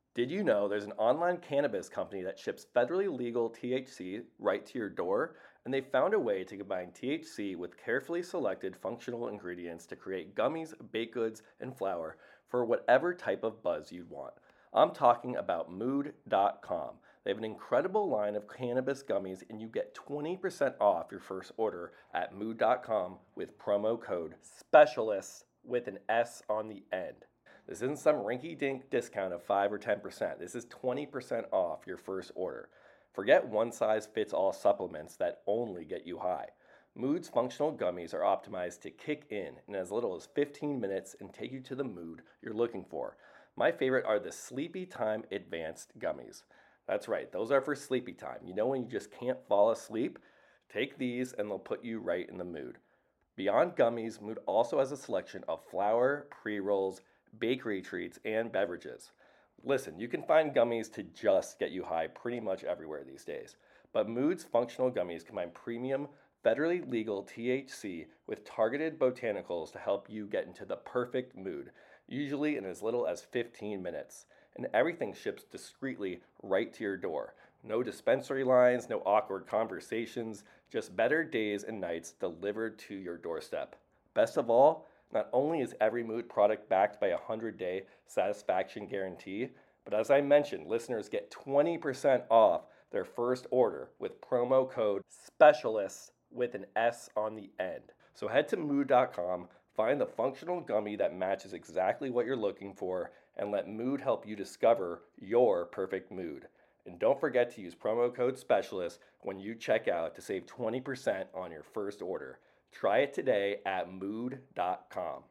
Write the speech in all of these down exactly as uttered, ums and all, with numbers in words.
Did you know there's an online cannabis company that ships federally legal T H C right to your door? And they found a way to combine T H C with carefully selected functional ingredients to create gummies, baked goods, and flour for whatever type of buzz you'd want. I'm talking about mood dot com. They have an incredible line of cannabis gummies, and you get twenty percent off your first order at mood dot com with promo code SPECIALIST with an S on the end. This isn't some rinky-dink discount of five or ten percent. This is twenty percent off your first order. Forget one-size-fits-all supplements that only get you high. Mood's functional gummies are optimized to kick in in as little as fifteen minutes and take you to the mood you're looking for. My favorite are the Sleepy Time Advanced Gummies. That's right, those are for sleepy time. You know when you just can't fall asleep? Take these and they'll put you right in the mood. Beyond gummies, Mood also has a selection of flour, pre-rolls, bakery treats, and beverages. Listen, you can find gummies to just get you high pretty much everywhere these days, but Mood's functional gummies combine premium, federally legal T H C with targeted botanicals to help you get into the perfect mood, usually in as little as fifteen minutes. And everything ships discreetly right to your door. No dispensary lines, no awkward conversations, just better days and nights delivered to your doorstep. Best of all, not only is every Mood product backed by a one hundred day satisfaction guarantee, but as I mentioned, listeners get twenty percent off their first order with promo code SPECIALIST with an S on the end. So head to mood dot com, find the functional gummy that matches exactly what you're looking for, and let Mood help you discover your perfect mood. And don't forget to use promo code SPECIALIST when you check out to save twenty percent on your first order. Try it today at mood dot com.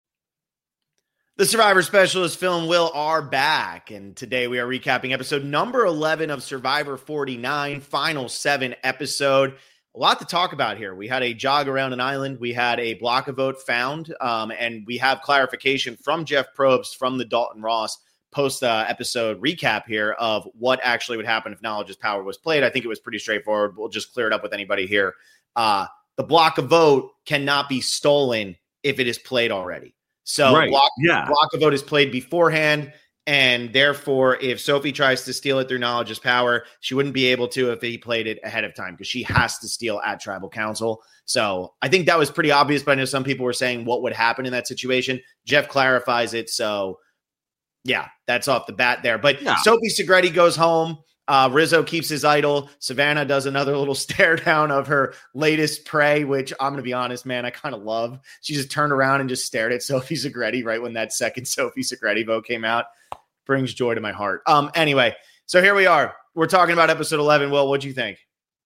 The Survivor Specialist, Phil and Will, are back, and today we are recapping episode number eleven of Survivor forty-nine, final seven episode. A lot to talk about here. We had a jog around an island. We had a block of vote found, um, and we have clarification from Jeff Probst from the Dalton Ross post-episode uh, recap here of what actually would happen if Knowledge is Power was played. I think it was pretty straightforward. We'll just clear it up with anybody here. Uh, the block of vote cannot be stolen if it is played already. So right. block, yeah. block of vote is played beforehand. And therefore, if Sophie tries to steal it through Knowledge is Power, she wouldn't be able to if he played it ahead of time because she has to steal at Tribal Council. So I think that was pretty obvious, but I know some people were saying what would happen in that situation. Jeff clarifies it. So, yeah, that's off the bat there. But yeah. Sophie Segretti goes home. Uh, Rizzo keeps his idol. Savannah does another little stare down of her latest prey, which I'm going to be honest, man, I kind of love. She just turned around and just stared at Sophie Segretti right when that second Sophie Segretti vote came out. Brings joy to my heart. Um. Anyway, so here we are. We're talking about episode eleven. Will, what'd you think?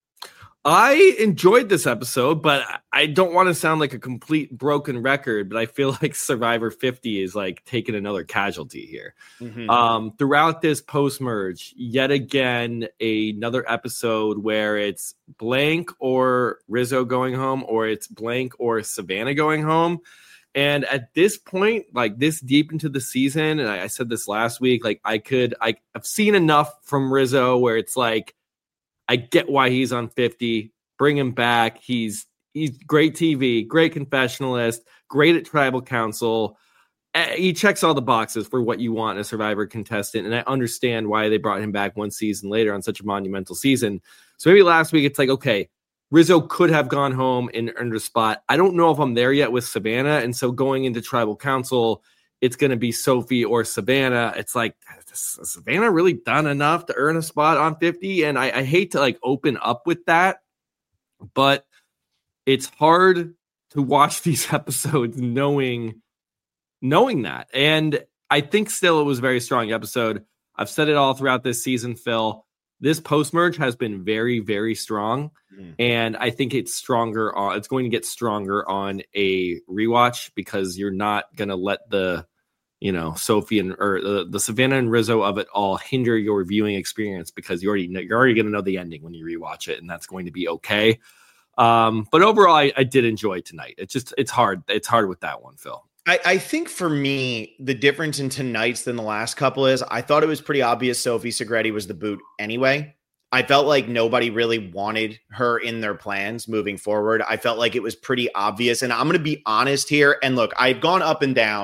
I enjoyed this episode, but I don't want to sound like a complete broken record, but I feel like Survivor fifty is like taking another casualty here. Mm-hmm. Um, throughout this post-merge, yet again, another episode where it's Blank or Rizzo going home, or it's Blank or Savannah going home. And at this point, like this deep into the season, and I, I said this last week, like I could, I, I've seen enough from Rizzo where it's like, I get why he's on fifty. Bring him back. He's he's great T V, great confessionalist, great at Tribal Council. He checks all the boxes for what you want in a Survivor contestant, and I understand why they brought him back one season later on such a monumental season. So maybe last week it's like, okay, Rizzo could have gone home and earned a spot. I don't know if I'm there yet with Savannah, and so going into Tribal Council, it's going to be Sophie or Savannah. It's like, has Savannah really done enough to earn a spot on fifty? And I, I hate to like open up with that, but it's hard to watch these episodes knowing, knowing that. And I think still it was a very strong episode. I've said it all throughout this season, Phil. This post-merge has been very, very strong. Mm. And I think it's stronger. On, it's going to get stronger on a rewatch because you're not going to let the, you know, Sophie and or the, the Savannah and Rizzo of it all hinder your viewing experience because you already know, you're already going to know the ending when you rewatch it, and that's going to be okay. Um, but overall, I, I did enjoy tonight. It's just it's hard. It's hard with that one, Phil. I, I think for me, the difference in tonight's than the last couple is I thought it was pretty obvious Sophie Segretti was the boot anyway. I felt like nobody really wanted her in their plans moving forward. I felt like it was pretty obvious. And I'm going to be honest here. And look, I've gone up and down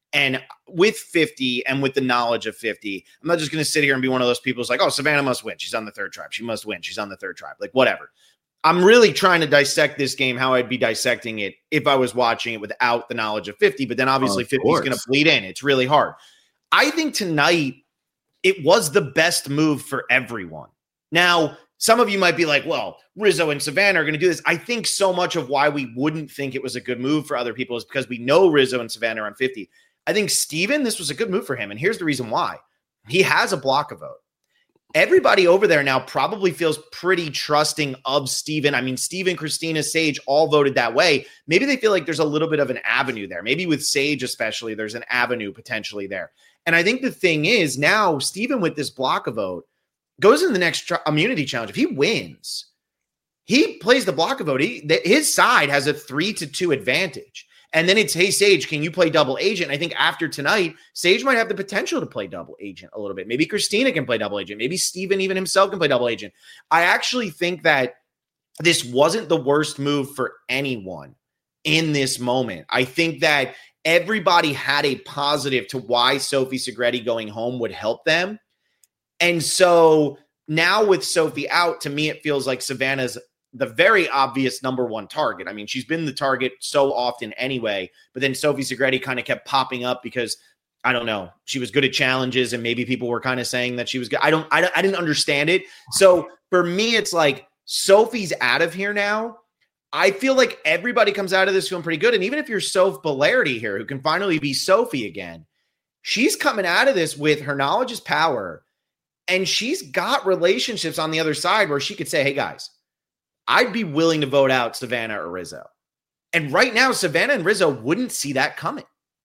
And with fifty and with the knowledge of fifty, I'm not just going to sit here and be one of those people who's like, oh, Savannah must win. She's on the third tribe. She must win. She's on the third tribe. Like, whatever. I'm really trying to dissect this game how I'd be dissecting it if I was watching it without the knowledge of fifty. But then obviously fifty is going to bleed in. It's really hard. I think tonight it was the best move for everyone. Now, some of you might be like, well, Rizzo and Savannah are going to do this. I think so much of why we wouldn't think it was a good move for other people is because we know Rizzo and Savannah are on fifty. I think Steven, this was a good move for him. And here's the reason why. He has a block of vote. Everybody over there now probably feels pretty trusting of Steven. I mean, Steven, Christina, Sage all voted that way. Maybe they feel like there's a little bit of an avenue there. Maybe with Sage especially, there's an avenue potentially there. And I think the thing is now Steven with this block of vote goes in the next tr- immunity challenge. If he wins, he plays the block of vote. He, th- his side has a three to two advantage. And then it's, hey, Sage, can you play double agent? I think after tonight, Sage might have the potential to play double agent a little bit. Maybe Christina can play double agent. Maybe Steven even himself can play double agent. I actually think that this wasn't the worst move for anyone in this moment. I think that everybody had a positive to why Sophie Segretti going home would help them. And so now with Sophie out, to me, it feels like Savannah's the very obvious number one target. I mean, she's been the target so often anyway, but then Sophie Segretti kind of kept popping up because, I don't know, she was good at challenges and maybe people were kind of saying that she was good. I don't, I, I didn't understand it. So for me, it's like Sophie's out of here now. I feel like everybody comes out of this feeling pretty good. And even if you're Soph Bolardi here, who can finally be Sophie again, she's coming out of this with her knowledge is power. And she's got relationships on the other side where she could say, hey guys, I'd be willing to vote out Savannah or Rizzo. And right now, Savannah and Rizzo wouldn't see that coming.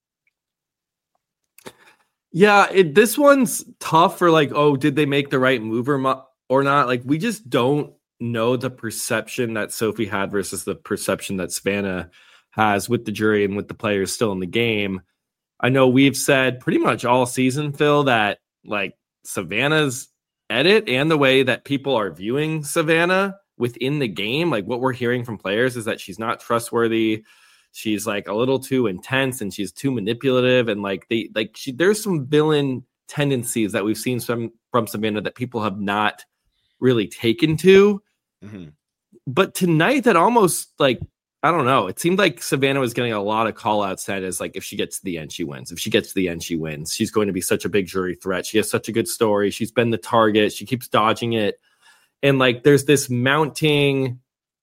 Yeah, it, this one's tough for like, oh, did they make the right move or, mo- or not? Like, we just don't know the perception that Sophie had versus the perception that Savannah has with the jury and with the players still in the game. I know we've said pretty much all season, Phil, that like Savannah's edit and the way that people are viewing Savannah within the game, like what we're hearing from players is that she's not trustworthy. She's like a little too intense and she's too manipulative. And like they like she, there's some villain tendencies that we've seen from, from Savannah that people have not really taken to. Mm-hmm. But tonight that almost like, I don't know. It seemed like Savannah was getting a lot of call outs that as like, if she gets to the end, she wins. If she gets to the end, she wins. She's going to be such a big jury threat. She has such a good story. She's been the target. She keeps dodging it. And like, there's this mounting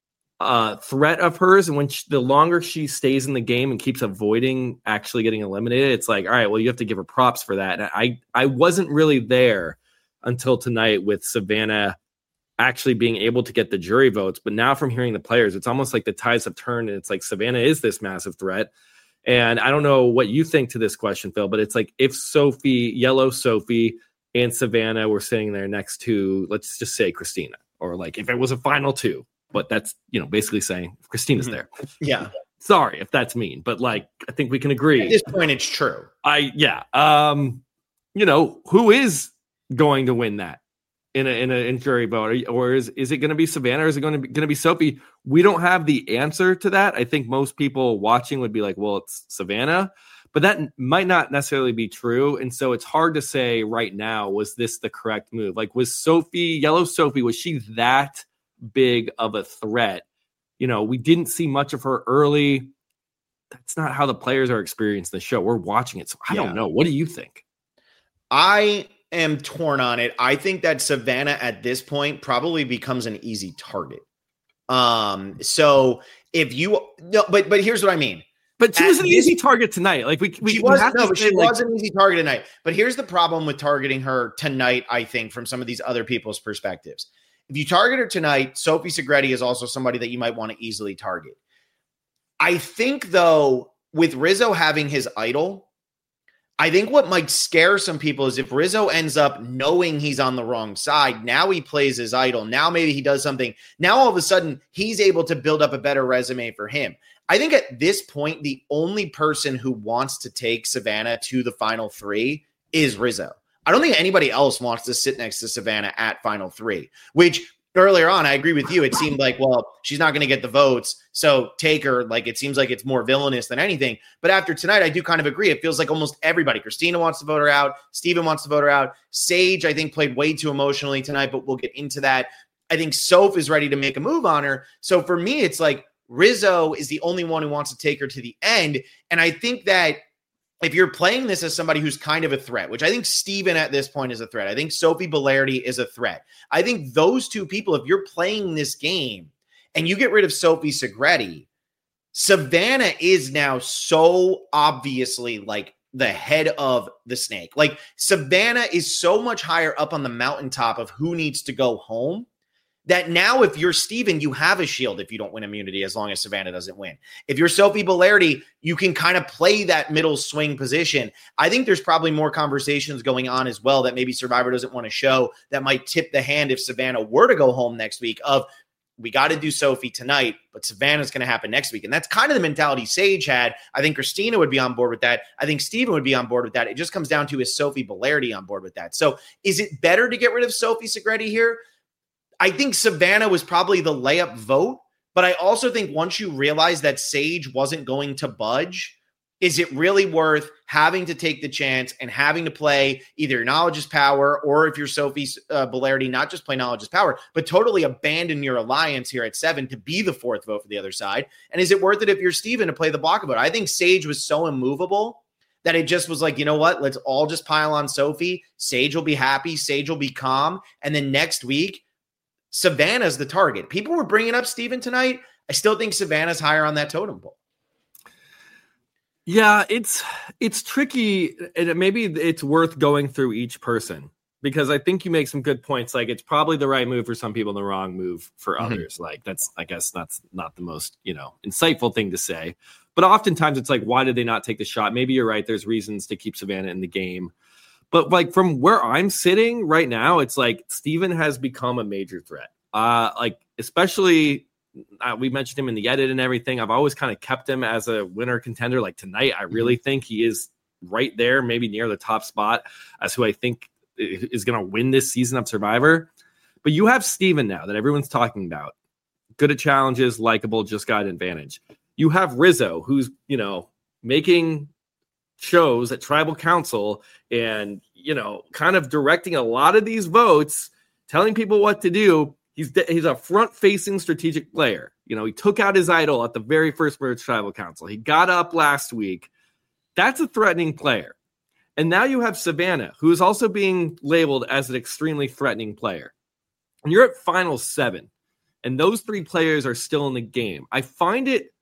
uh, threat of hers. And when she, the longer she stays in the game and keeps avoiding actually getting eliminated, it's like, all right, well, you have to give her props for that. And I, I wasn't really there until tonight with Savannah actually being able to get the jury votes. But now from hearing the players, it's almost like the tides have turned and it's like Savannah is this massive threat. And I don't know what you think to this question, Phil, but it's like if Sophie, yellow Sophie, and Savannah were sitting there next to, let's just say Christina, or like if it was a final two, but that's, you know, basically saying Christina's mm-hmm. there. Yeah. Sorry if that's mean, but like, I think we can agree. At this point, it's true. I, yeah. Um, you know, who is going to win that in a, in a in jury vote? Or is, is it going to be Savannah or is it going to be, going to be Sophie? We don't have the answer to that. I think most people watching would be like, well, it's Savannah. But that might not necessarily be true. And so it's hard to say right now, was this the correct move? Like, was Sophie, yellow Sophie, was she that big of a threat? You know, we didn't see much of her early. That's not how the players are experiencing the show. We're watching it. So I yeah. don't know. What do you think? I am torn on it. I think that Savannah at this point probably becomes an easy target. Um, so if you, no, but, but here's what I mean. But she was an easy target tonight. Like we, we she was have no, to but say, she like, was an easy target tonight. But here's the problem with targeting her tonight, I think, from some of these other people's perspectives. If you target her tonight, Sophie Segretti is also somebody that you might want to easily target. I think, though, with Rizzo having his idol, I think what might scare some people is if Rizzo ends up knowing he's on the wrong side, now he plays his idol. Now maybe he does something. Now all of a sudden he's able to build up a better resume for him. I think at this point, the only person who wants to take Savannah to the final three is Rizzo. I don't think anybody else wants to sit next to Savannah at final three, which earlier on, I agree with you. It seemed like, well, she's not going to get the votes, so take her. Like, it seems like it's more villainous than anything. But after tonight, I do kind of agree. It feels like almost everybody. Christina wants to vote her out. Steven wants to vote her out. Sage, I think, played way too emotionally tonight, but we'll get into that. I think Soph is ready to make a move on her. So for me, it's like Rizzo is the only one who wants to take her to the end. And I think that if you're playing this as somebody who's kind of a threat, which I think Steven at this point is a threat. I think Sophie Bolardi is a threat. I think those two people, if you're playing this game and you get rid of Sophie Segretti, Savannah is now so obviously like the head of the snake. Like Savannah is so much higher up on the mountaintop of who needs to go home that now if you're Steven, you have a shield if you don't win immunity as long as Savannah doesn't win. If you're Sophie Bolardi, you can kind of play that middle swing position. I think there's probably more conversations going on as well that maybe Survivor doesn't want to show that might tip the hand if Savannah were to go home next week of, we got to do Sophie tonight, but Savannah's going to happen next week. And that's kind of the mentality Sage had. I think Christina would be on board with that. I think Steven would be on board with that. It just comes down to, is Sophie Bolardi on board with that? So is it better to get rid of Sophie Segretti here? I think Savannah was probably the layup vote, but I also think once you realize that Sage wasn't going to budge, is it really worth having to take the chance and having to play either knowledge is power, or if you're Sophie uh, Bolardi, not just play knowledge is power, but totally abandon your alliance here at seven to be the fourth vote for the other side? And is it worth it if you're Steven to play the block vote? I think Sage was so immovable that it just was like, you know what? Let's all just pile on Sophie. Sage will be happy. Sage will be calm. And then next week, Savannah's the target. People were bringing up Steven tonight. I still think Savannah's higher on that totem pole. Yeah, it's it's tricky, and maybe it's worth going through each person, because I think you make some good points. Like, it's probably the right move for some people and the wrong move for mm-hmm. others. Like, that's, I guess that's not the most, you know, insightful thing to say. But oftentimes it's like, why did they not take the shot? Maybe you're right. There's reasons to keep Savannah in the game. But like from where I'm sitting right now, it's like Steven has become a major threat. Uh, like especially uh, we mentioned him in the edit and everything. I've always kind of kept him as a winner contender. Like tonight, I really mm-hmm. think he is right there, maybe near the top spot as who I think is going to win this season of Survivor. But you have Steven now that everyone's talking about. Good at challenges, likable, just got an advantage. You have Rizzo, who's, you know, making shows at Tribal Council and, you know, kind of directing a lot of these votes, telling people what to do. He's he's a front-facing strategic player. You know, he took out his idol at the very first Merge Tribal Council. He got up last week. That's a threatening player. And now you have Savannah, who is also being labeled as an extremely threatening player. And you're at final seven, and those three players are still in the game. I find it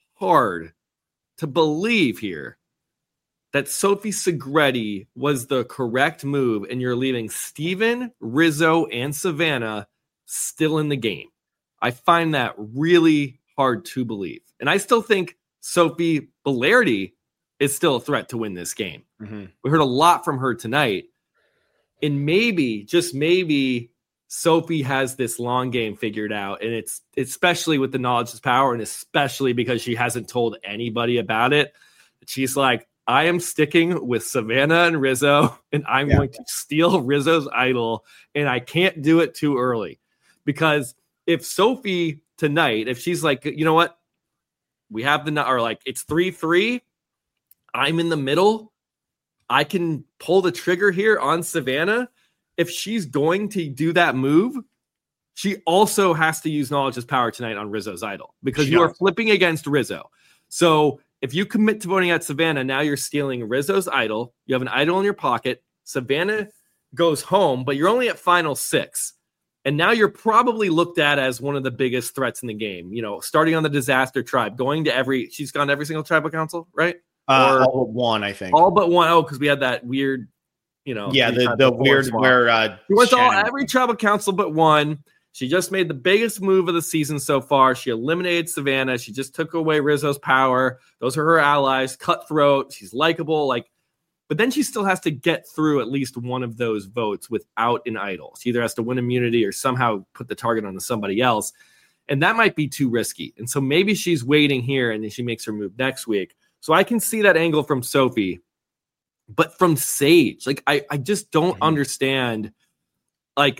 hard to believe here that Sophie Segretti was the correct move, and you're leaving Steven, Rizzo, and Savannah still in the game. I find that really hard to believe. And I still think Sophie Bolardi is still a threat to win this game. Mm-hmm. We heard a lot from her tonight. And maybe, just maybe, Sophie has this long game figured out. And it's especially with the knowledge is power, and especially because she hasn't told anybody about it. She's like, I am sticking with Savannah and Rizzo, and I'm yeah. going to steal Rizzo's idol, and I can't do it too early. Because if Sophie tonight, if she's like, you know what, we have the, or like it's three three, I'm in the middle, I can pull the trigger here on Savannah. If she's going to do that move, she also has to use knowledge is power tonight on Rizzo's idol, because she you does. are flipping against Rizzo. So if you commit to voting at Savannah, now you're stealing Rizzo's idol. You have an idol in your pocket. Savannah goes home, but you're only at final six. And now you're probably looked at as one of the biggest threats in the game. You know, starting on the disaster tribe, going to every, she's gone to every single tribal council, right? Uh, or all but one, I think. All but one. Oh, because we had that weird, you know. Yeah, the, the weird swap. where. Uh, she went to all, every tribal council but one. She just made the biggest move of the season so far. She eliminated Savannah. She just took away Rizzo's power. Those are her allies. Cutthroat. She's likable. Like, but then she still has to get through at least one of those votes without an idol. She either has to win immunity or somehow put the target on somebody else. And that might be too risky. And so maybe she's waiting here and then she makes her move next week. So I can see that angle from Sophie. But from Sage, like I, I just don't mm-hmm. understand, like,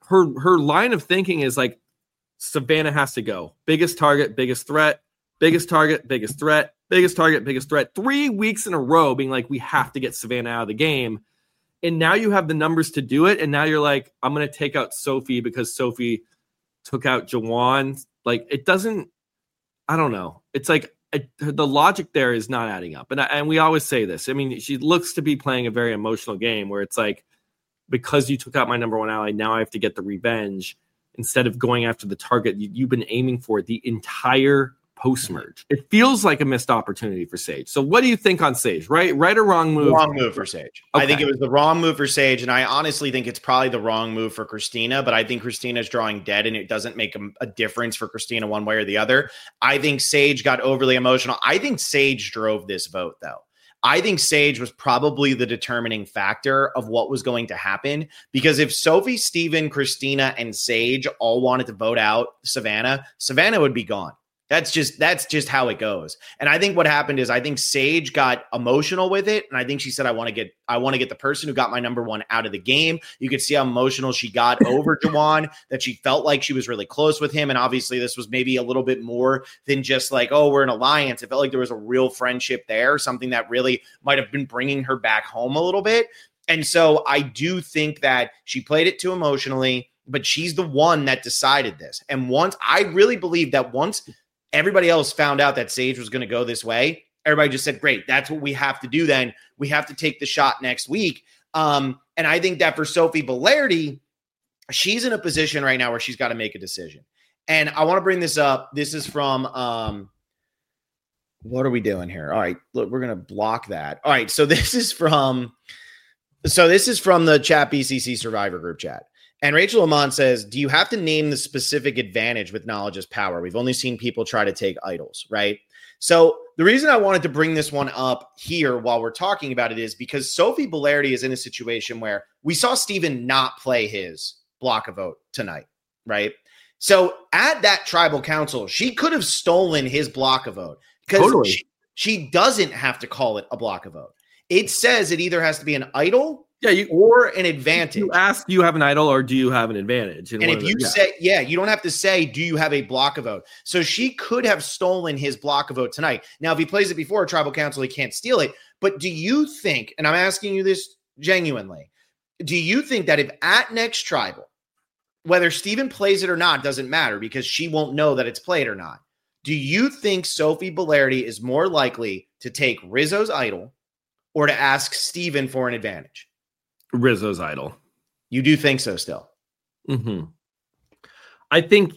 her her line of thinking is like Savannah has to go. Biggest target, biggest threat, biggest target, biggest threat, biggest target, biggest threat. Three weeks in a row being like, we have to get Savannah out of the game. And now you have the numbers to do it. And now you're like, I'm going to take out Sophie because Sophie took out Jawan. Like, it doesn't, I don't know. It's like it, the logic there is not adding up. And, I, and we always say this. I mean, she looks to be playing a very emotional game where it's like, because you took out my number one ally, now I have to get the revenge instead of going after the target you, you've been aiming for the entire post-merge. It feels like a missed opportunity for Sage. So what do you think on Sage? Right, right or wrong move? Wrong move for Sage. Okay. I think it was the wrong move for Sage, and I honestly think it's probably the wrong move for Christina, but I think Christina's drawing dead, and it doesn't make a, a difference for Christina one way or the other. I think Sage got overly emotional. I think Sage drove this vote, though. I think Sage was probably the determining factor of what was going to happen, because if Sophie, Steven, Christina, and Sage all wanted to vote out Savannah, Savannah would be gone. That's just that's just how it goes. And I think what happened is I think Sage got emotional with it. And I think she said, I want to get I want to get the person who got my number one out of the game. You could see how emotional she got over Jawan, that she felt like she was really close with him. And obviously this was maybe a little bit more than just like, oh, we're an alliance. It felt like there was a real friendship there, something that really might have been bringing her back home a little bit. And so I do think that she played it too emotionally, but she's the one that decided this. And once I really believe that once everybody else found out that Sage was going to go this way, everybody just said, great, that's what we have to do then. We have to take the shot next week. Um, and I think that for Sophie Bolerdi, she's in a position right now where she's got to make a decision. And I want to bring this up. This is from, um, what are we doing here? All right, look, we're going to block that. All right, so this is from, so this is from the Chat B C C Survivor group chat. And Rachel Lamont says, do you have to name the specific advantage with knowledge is power? We've only seen people try to take idols, right? So the reason I wanted to bring this one up here while we're talking about it is because Sophie Bolerdi is in a situation where we saw Steven not play his block a vote tonight, right? So at that tribal council, she could have stolen his block a vote because totally. she, she doesn't have to call it a block a vote. It says it either has to be an idol Yeah, you, or an advantage. You ask, do you have an idol or do you have an advantage? And if you yeah. say, yeah, you don't have to say, do you have a block a vote? So she could have stolen his block a vote tonight. Now, if he plays it before a tribal council, he can't steal it. But do you think, and I'm asking you this genuinely, do you think that if at next tribal, whether Steven plays it or not, doesn't matter because she won't know that it's played or not. Do you think Sophie Bolerdi is more likely to take Rizzo's idol or to ask Steven for an advantage? Rizzo's idol. You do think so still? Mm-hmm. I think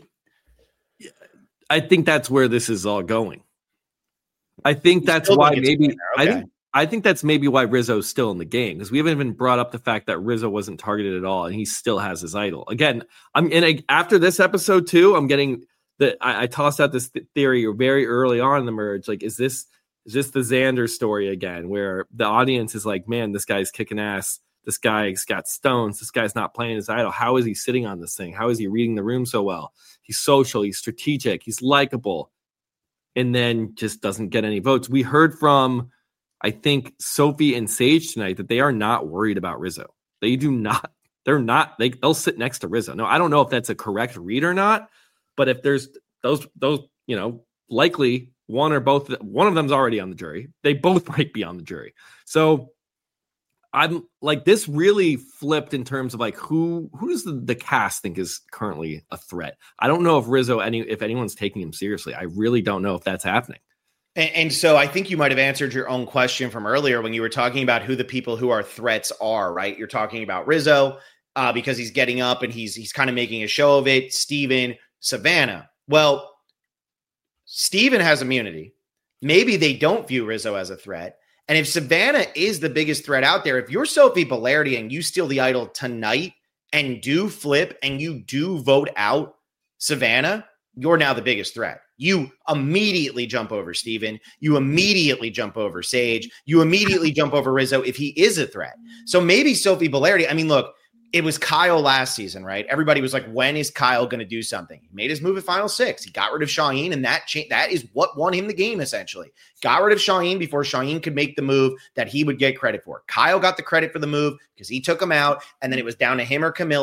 I think that's where this is all going. I think you that's why maybe okay. I think I think that's maybe why Rizzo's still in the game, because we haven't even brought up the fact that Rizzo wasn't targeted at all and he still has his idol. Again, I'm in a, after this episode too, I'm getting that I, I tossed out this th- theory very early on in the merge. Like, is this is this the Xander story again, where the audience is like, man, this guy's kicking ass. This guy's got stones. This guy's not playing his idol. How is he sitting on this thing? How is he reading the room so well? He's social. He's strategic. He's likable. And then just doesn't get any votes. We heard from, I think, Sophie and Sage tonight that they are not worried about Rizzo. They do not. They're not. They, they'll sit next to Rizzo. Now, I don't know if that's a correct read or not, but if there's those, those, you know, likely one or both, one of them's already on the jury. They both might be on the jury. So I'm like, this really flipped in terms of like who who does the, the cast think is currently a threat? I don't know if Rizzo any if anyone's taking him seriously. I really don't know if that's happening. And, and so I think you might have answered your own question from earlier when you were talking about who the people who are threats are, right? You're talking about Rizzo uh, because he's getting up and he's he's kind of making a show of it. Steven, Savannah. Well, Steven has immunity. Maybe they don't view Rizzo as a threat. And if Savannah is the biggest threat out there, if you're Sophie Bolerdi and you steal the idol tonight and do flip and you do vote out Savannah, you're now the biggest threat. You immediately jump over Steven. You immediately jump over Sage. You immediately jump over Rizzo if he is a threat. So maybe Sophie Bolerdi, I mean, look, it was Kyle last season, right? Everybody was like, when is Kyle going to do something? He made his move at Final Six. He got rid of Shaheen, and that cha- that is what won him the game, essentially. Got rid of Shaheen before Shaheen could make the move that he would get credit for. Kyle got the credit for the move because he took him out, and then it was down to him or Camilla.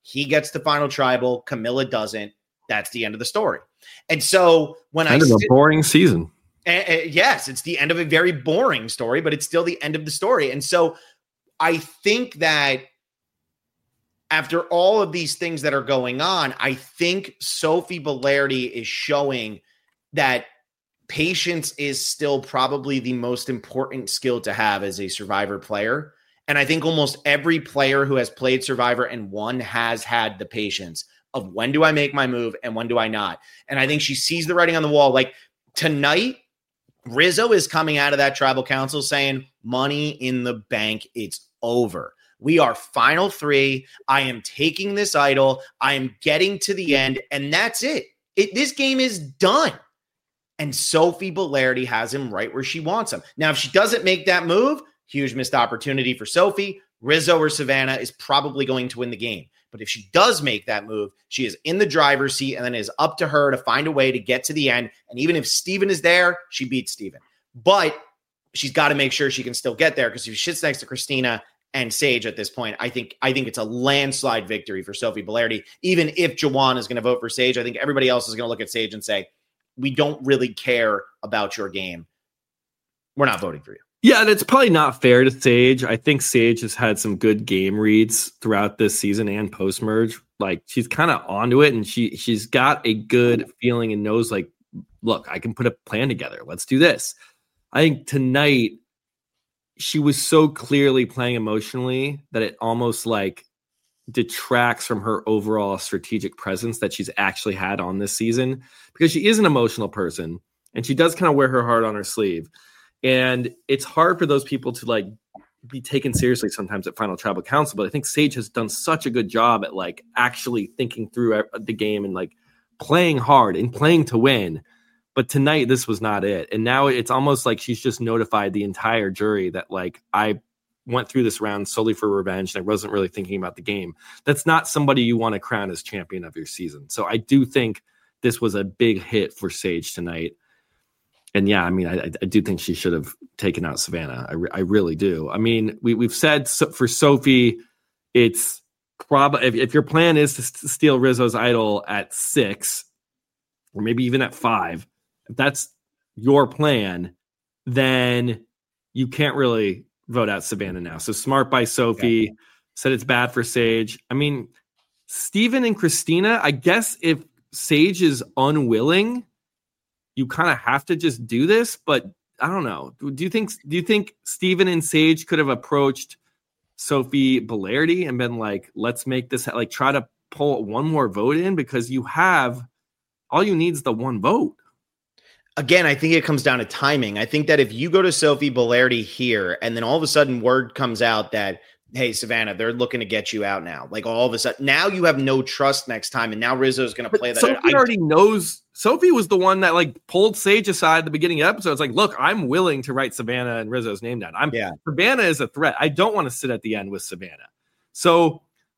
He gets the final tribal. Camilla doesn't. That's the end of the story. And so when end I of a sit, boring season. uh, uh, yes, it's the end of a very boring story, but it's still the end of the story. And so I think that after all of these things that are going on, I think Sophie Bolerdi is showing that patience is still probably the most important skill to have as a Survivor player. And I think almost every player who has played Survivor and won has had the patience of when do I make my move and when do I not? And I think she sees the writing on the wall. Like tonight, Rizzo is coming out of that tribal council saying, money in the bank, it's over. We are final three. I am taking this idol. I am getting to the end, and that's it. It this game is done. And Sophie Bolerdi has him right where she wants him. Now, if she doesn't make that move, huge missed opportunity for Sophie. Rizzo or Savannah is probably going to win the game. But if she does make that move, she is in the driver's seat, and then it is up to her to find a way to get to the end. And even if Steven is there, she beats Steven. But she's got to make sure she can still get there, because if she sits next to Christina and Sage at this point, I think I think it's a landslide victory for Sophie Bolerdi. Even if Jawan is going to vote for Sage, I think everybody else is going to look at Sage and say, we don't really care about your game. We're not voting for you. Yeah, and it's probably not fair to Sage. I think Sage has had some good game reads throughout this season and post-merge. Like, she's kind of onto it, and she, she's got a good feeling and knows, like, look, I can put a plan together. Let's do this. I think tonight she was so clearly playing emotionally that it almost, like, detracts from her overall strategic presence that she's actually had on this season, because she is an emotional person, and she does kind of wear her heart on her sleeve. And it's hard for those people to like be taken seriously sometimes at Final Tribal Council. But I think Sage has done such a good job at like actually thinking through the game and like playing hard and playing to win. But tonight, this was not it. And now it's almost like she's just notified the entire jury that like, I went through this round solely for revenge, and I wasn't really thinking about the game. That's not somebody you want to crown as champion of your season. So I do think this was a big hit for Sage tonight. And yeah, I mean, I, I do think she should have taken out Savannah. I, re- I really do. I mean, we, we've said so for Sophie, it's probably, if, if your plan is to st- steal Rizzo's idol at six, or maybe even at five, if that's your plan, then you can't really vote out Savannah now. So smart by Sophie. Okay. Said it's bad for Sage. I mean, Steven and Christina, I guess if Sage is unwilling, you kind of have to just do this, but I don't know. Do you think do you think Steven and Sage could have approached Sophie Bolerdi and been like, let's make this, like try to pull one more vote in, because you have, all you need is the one vote. Again, I think it comes down to timing. I think that if you go to Sophie Bolerdi here and then all of a sudden word comes out that, hey, Savannah, they're looking to get you out now. Like all of a sudden, now you have no trust next time. And now Rizzo's going to play that. Sophie I, already knows. Sophie was the one that like pulled Sage aside at the beginning of the episode. It's like, look, I'm willing to write Savannah and Rizzo's name down. I'm yeah. Savannah is a threat. I don't want to sit at the end with Savannah. So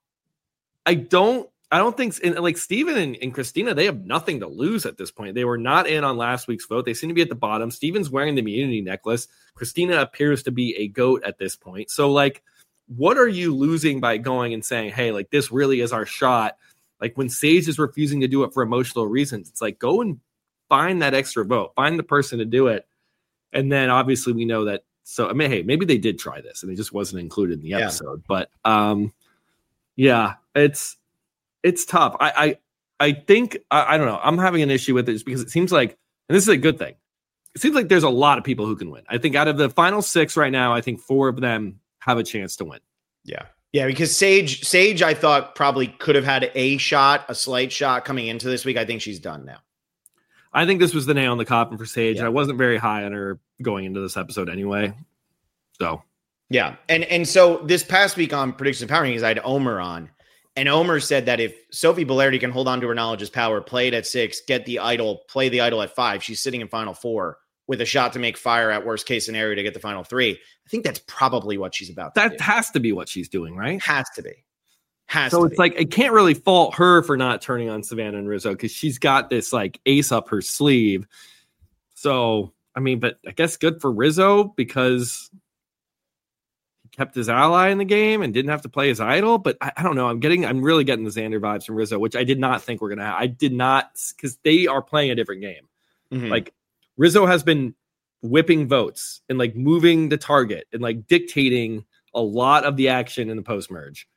I don't, I don't think and like Steven and, and Christina, they have nothing to lose at this point. They were not in on last week's vote. They seem to be at the bottom. Steven's wearing the immunity necklace. Christina appears to be a GOAT at this point. So like, what are you losing by going and saying, hey, like this really is our shot? Like when Sage is refusing to do it for emotional reasons, it's like, go and find that extra vote, find the person to do it. And then obviously we know that. So, I mean, hey, maybe they did try this and it just wasn't included in the episode, yeah. but um, yeah, it's, it's tough. I, I, I think, I, I don't know. I'm having an issue with it just because it seems like, and this is a good thing. It seems like there's a lot of people who can win. I think out of the final six right now, I think four of them have a chance to win. Yeah. Yeah, because Sage, Sage, I thought probably could have had a shot, a slight shot coming into this week. I think she's done now. I think this was the nail in the coffin for Sage. Yeah. I wasn't very high on her going into this episode anyway. So, yeah. And and so this past week on Prediction Power Rankings, I had Omer on. And Omer said that if Sophie Bolerdi can hold on to her knowledge as power, play it at six, get the idol, play the idol at five, she's sitting in final four with a shot to make fire at worst case scenario to get the final three. I think that's probably what she's about to that do. That has to be what she's doing, right? Has to be. Has so to it's be. like, I can't really fault her for not turning on Savannah and Rizzo because she's got this like ace up her sleeve. So, I mean, but I guess good for Rizzo because he kept his ally in the game and didn't have to play his idol. But I, I don't know. I'm getting, I'm really getting the Xander vibes from Rizzo, which I did not think we're going to have. I did not, because they are playing a different game. Mm-hmm. Like Rizzo has been whipping votes and like moving the target and like dictating a lot of the action in the post merge.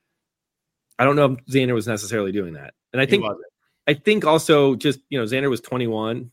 I don't know if Xander was necessarily doing that. And I think, I think also just, you know, Xander was twenty-one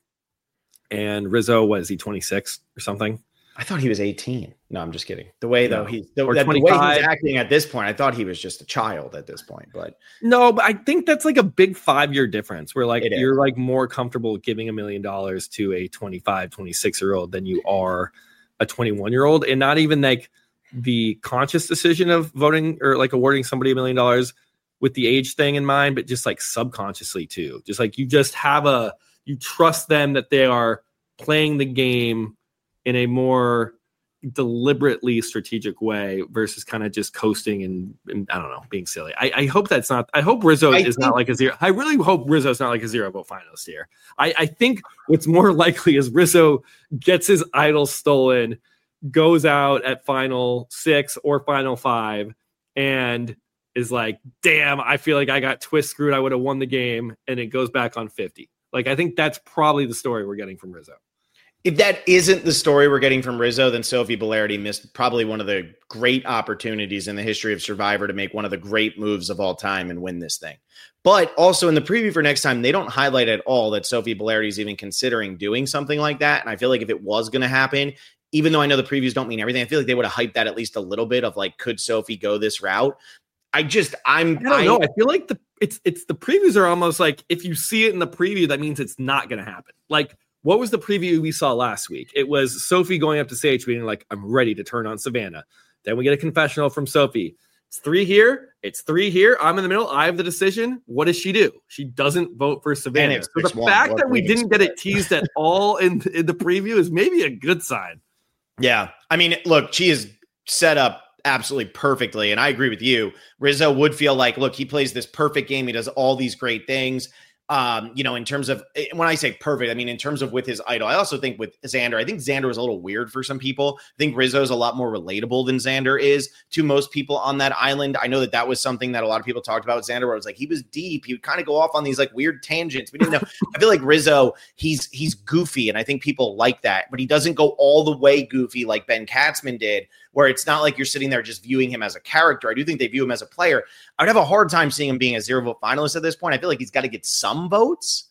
and Rizzo, was he twenty-six or something? I thought he was eighteen. No, I'm just kidding. The way, though, no. he's the, the way he's acting at this point, I thought he was just a child at this point. But no, but I think that's like a big five-year difference where like you're like more comfortable giving a million dollars to a twenty-five, twenty-six-year-old than you are a twenty-one-year-old. And not even like the conscious decision of voting or like awarding somebody a million dollars with the age thing in mind, but just like subconsciously too. Just like you just have a, you trust them that they are playing the game in a more deliberately strategic way versus kind of just coasting and, and I don't know, being silly. I, I hope that's not, I hope Rizzo I is think, not like a zero. I really hope Rizzo's not like a zero vote finalist here. I, I think what's more likely is Rizzo gets his idol stolen, goes out at final six or final five and is like, damn, I feel like I got twist screwed. I would have won the game. And it goes back on fifty. Like, I think that's probably the story we're getting from Rizzo. If that isn't the story we're getting from Rizzo, then Sophie Bolardi missed probably one of the great opportunities in the history of Survivor to make one of the great moves of all time and win this thing. But also in the preview for next time, they don't highlight at all that Sophie Bolardi is even considering doing something like that. And I feel like if it was going to happen, even though I know the previews don't mean everything, I feel like they would have hyped that at least a little bit of like, could Sophie go this route? I just, I'm, I don't I, know. I feel like the, it's, it's the previews are almost like, if you see it in the preview, that means it's not going to happen. Like, what was the preview we saw last week? It was Sophie going up to C H being like, I'm ready to turn on Savannah. Then we get a confessional from Sophie. It's three here. It's three here. I'm in the middle. I have the decision. What does she do? She doesn't vote for Savannah. So the fact that we didn't get it teased at all in, in the preview is maybe a good sign. Yeah. I mean, look, she is set up absolutely perfectly. And I agree with you. Rizzo would feel like, look, he plays this perfect game. He does all these great things. Um, you know, in terms of, when I say perfect, I mean, in terms of with his idol, I also think with Xander, I think Xander was a little weird for some people. I think Rizzo is a lot more relatable than Xander is to most people on that island. I know that that was something that a lot of people talked about with Xander, where it was like, he was deep. He would kind of go off on these like weird tangents. We didn't know. I feel like Rizzo, he's, he's goofy. And I think people like that, but he doesn't go all the way goofy like Ben Katzman did, where it's not like you're sitting there just viewing him as a character. I do think they view him as a player. I would have a hard time seeing him being a zero vote finalist at this point. I feel like he's got to get some votes.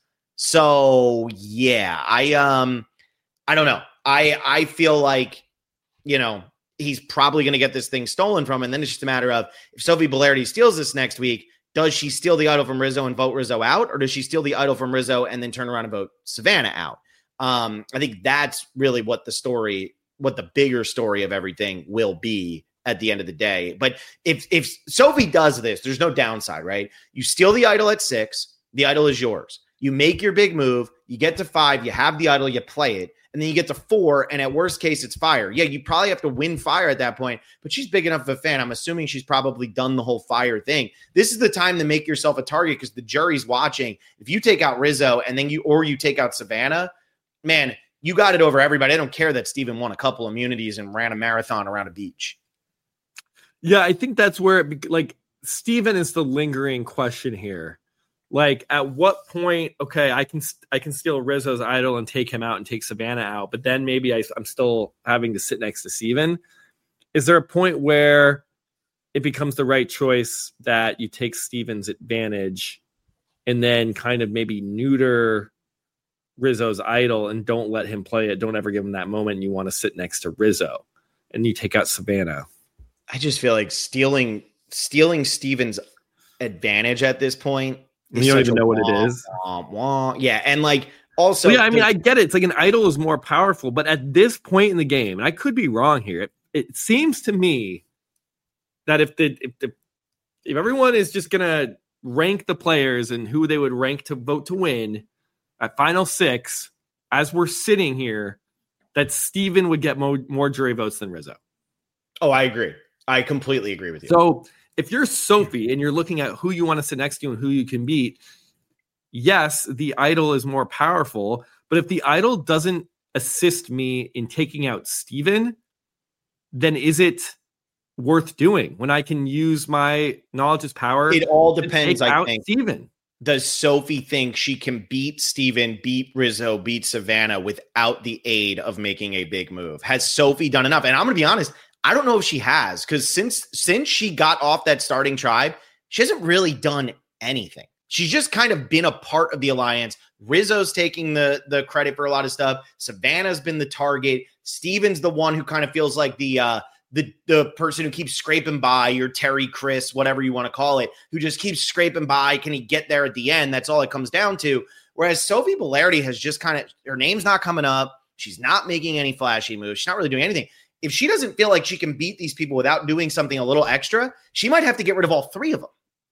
So yeah, I um, I don't know. I I feel like, you know, he's probably going to get this thing stolen from him. And then it's just a matter of, if Sophie Bolardi steals this next week, does she steal the idol from Rizzo and vote Rizzo out? Or does she steal the idol from Rizzo and then turn around and vote Savannah out? Um, I think that's really what the story what the bigger story of everything will be at the end of the day. But if if Sophie does this, there's no downside, right? You steal the idol at six, the idol is yours. You make your big move, you get to five, you have the idol, you play it, and then you get to four, and at worst case, it's fire. Yeah, you probably have to win fire at that point, but she's big enough of a fan. I'm assuming she's probably done the whole fire thing. This is the time to make yourself a target because the jury's watching. If you take out Rizzo and then you, or you take out Savannah, man, you got it over everybody. I don't care that Steven won a couple immunities and ran a marathon around a beach. Yeah, I think that's where it, like, Steven is the lingering question here. Like, at what point, okay, I can I can steal Rizzo's idol and take him out and take Savannah out, but then maybe I, I'm still having to sit next to Steven. Is there a point where it becomes the right choice that you take Steven's advantage and then kind of maybe neuter Rizzo's idol and don't let him play it? Don't ever give him that moment. And you want to sit next to Rizzo and you take out Savannah. I just feel like stealing stealing Steven's advantage at this point. You don't even know what it is. Wah, wah. Yeah, and like also, well, yeah, I mean, I get it. It's like an idol is more powerful, but at this point in the game, and I could be wrong here, it, it seems to me that if the if the if everyone is just gonna rank the players and who they would rank to vote to win at final six, as we're sitting here, that Steven would get more, more jury votes than Rizzo. Oh, I agree. I completely agree with you. So if you're Sophie and you're looking at who you want to sit next to and who you can beat, yes, the idol is more powerful, but if the idol doesn't assist me in taking out Steven, then is it worth doing when I can use my knowledge as power? It all depends, I think. Steven. Does Sophie think she can beat Steven, beat Rizzo, beat Savannah without the aid of making a big move? Has Sophie done enough? And I'm going to be honest, I don't know if she has, because since since she got off that starting tribe, she hasn't really done anything. She's just kind of been a part of the alliance. Rizzo's taking the, the credit for a lot of stuff. Savannah's been the target. Steven's the one who kind of feels like the uh, the the person who keeps scraping by, your Terry Chris, whatever you want to call it, who just keeps scraping by. Can he get there at the end? That's all it comes down to. Whereas Sophie Bolerdi has just kind of, her name's not coming up. She's not making any flashy moves. She's not really doing anything. If she doesn't feel like she can beat these people without doing something a little extra, she might have to get rid of all three of them.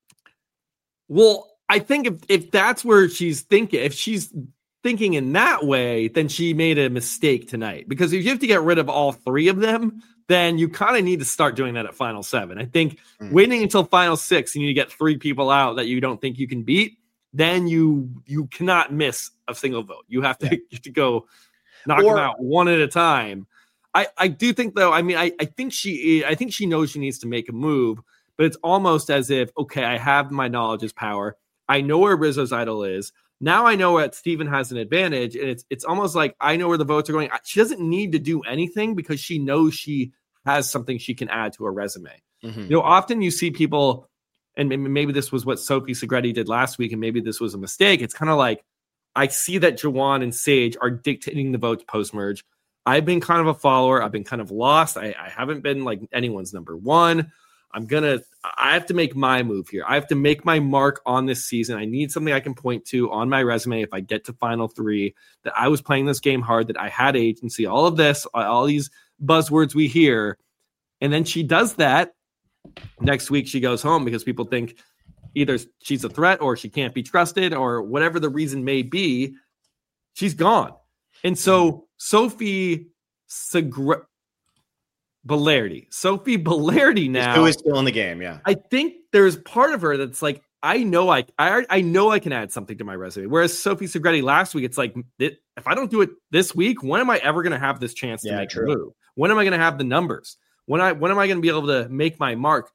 Well, I think if, if that's where she's thinking, if she's thinking in that way, then she made a mistake tonight. Because if you have to get rid of all three of them, then you kind of need to start doing that at final seven. I think mm. waiting until final six, you need to get three people out that you don't think you can beat. Then you you cannot miss a single vote. You have to, yeah. you have to go knock or, them out one at a time. I, I do think though, I mean, I, I think she I think she knows she needs to make a move, but it's almost as if, okay, I have my knowledge as power. I know where Rizzo's idol is. Now I know that Steven has an advantage, and it's it's almost like I know where the votes are going. She doesn't need to do anything because she knows she has something she can add to her resume. Mm-hmm. You know, often you see people, and maybe this was what Sophie Segretti did last week, and maybe this was a mistake. It's kind of like, I see that Jawan and Sage are dictating the votes post-merge. I've been kind of a follower. I've been kind of lost. I, I haven't been like anyone's number one. I'm going to, I have to make my move here. I have to make my mark on this season. I need something I can point to on my resume if I get to final three, that I was playing this game hard, that I had agency, all of this, all these buzzwords we hear. And then she does that. Next week, she goes home because people think either she's a threat or she can't be trusted or whatever the reason may be. She's gone. And so Sophie Segre- Bolerdi, Sophie Bolerdi now, who is still in the game. Yeah. I think there's part of her that's like, I know I, I, I know I can add something to my resume. Whereas Sophie Segretti last week, it's like, it, if I don't do it this week, when am I ever going to have this chance to yeah, make true. a move? When am I going to have the numbers? When I, when am I going to be able to make my mark?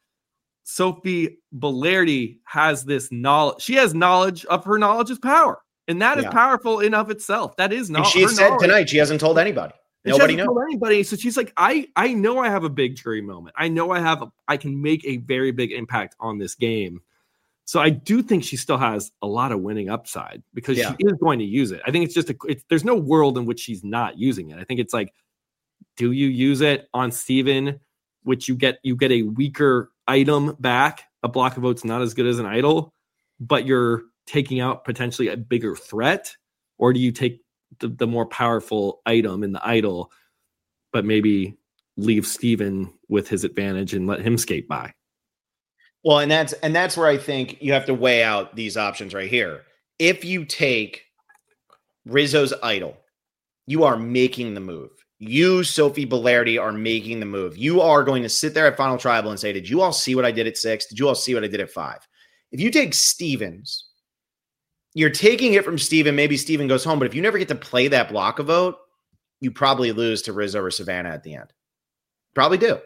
Sophie Bolerdi has this knowledge. She has knowledge of her knowledge is power. And that yeah. is powerful in of itself. That is not. She said knowledge. Tonight she hasn't told anybody. And Nobody knows anybody. So she's like, I, I know I have a big jury moment. I know I have, a, I can make a very big impact on this game. So I do think she still has a lot of winning upside because yeah. she is going to use it. I think it's just a, it's, there's no world in which she's not using it. I think it's like, do you use it on Steven, which you get, you get a weaker item back, a block of votes not as good as an idol, but you're taking out potentially a bigger threat, or do you take the, the more powerful item in the idol, but maybe leave Steven with his advantage and let him skate by? Well, and that's and that's where I think you have to weigh out these options right here. If you take Rizzo's idol, you are making the move. You, Sophie Bolerdi, are making the move. You are going to sit there at Final Tribal and say, did you all see what I did at six? Did you all see what I did at five? If you take Stevens, you're taking it from Steven. Maybe Steven goes home, but if you never get to play that block of vote, you probably lose to Rizzo or Savannah at the end. Probably do.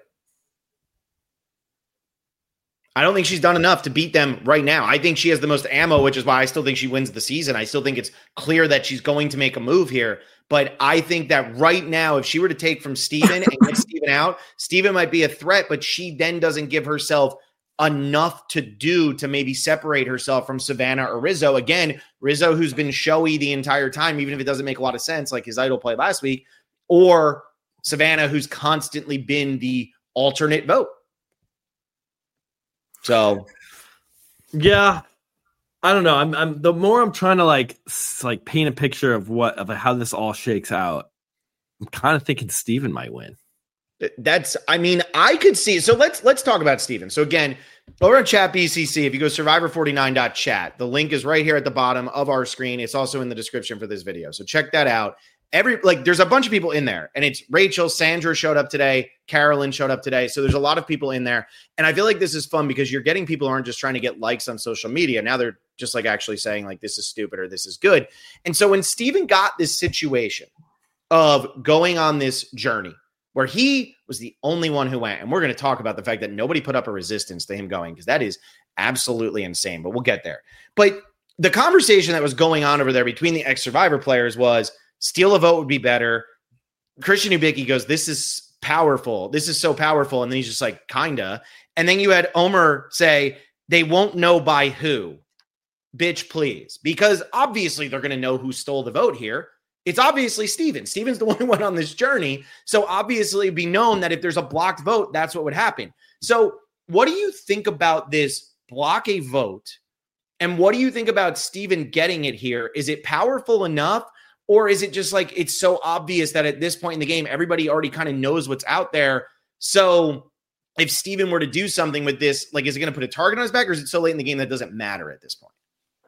I don't think she's done enough to beat them right now. I think she has the most ammo, which is why I still think she wins the season. I still think it's clear that she's going to make a move here. But I think that right now, if she were to take from Steven and get Steven out, Steven might be a threat, but she then doesn't give herself enough to do to maybe separate herself from Savannah or Rizzo. Again, Rizzo, who's been showy the entire time, even if it doesn't make a lot of sense, like his idol play last week, or Savannah, who's constantly been the alternate vote. So, yeah, I don't know. I'm, I'm the more I'm trying to like, like paint a picture of what, of how this all shakes out. I'm kind of thinking Steven might win. That's, I mean, I could see. So let's, let's talk about Steven. So again, over on Chat B C C, if you go survivor forty-nine dot chat, the link is right here at the bottom of our screen. It's also in the description for this video. So check that out. Every, like, there's a bunch of people in there, and it's Rachel, Sandra showed up today, Carolyn showed up today. So there's a lot of people in there. And I feel like this is fun because you're getting people who aren't just trying to get likes on social media. Now they're just like actually saying like, this is stupid or this is good. And so when Steven got this situation of going on this journey where he was the only one who went. And we're going to talk about the fact that nobody put up a resistance to him going, because that is absolutely insane, but we'll get there. But the conversation that was going on over there between the ex-Survivor players was steal a vote would be better. Christian Ubicki goes, this is powerful. This is so powerful. And then he's just like, kinda. And then you had Omer say, they won't know by who. Bitch, please. Because obviously they're going to know who stole the vote here. It's obviously Steven. Steven's the one who went on this journey. So obviously it'd be known that if there's a blocked vote, that's what would happen. So what do you think about this block a vote? And what do you think about Steven getting it here? Is it powerful enough? Or is it just like it's so obvious that at this point in the game, everybody already kind of knows what's out there? So if Steven were to do something with this, like, is it going to put a target on his back, or is it so late in the game that doesn't matter at this point?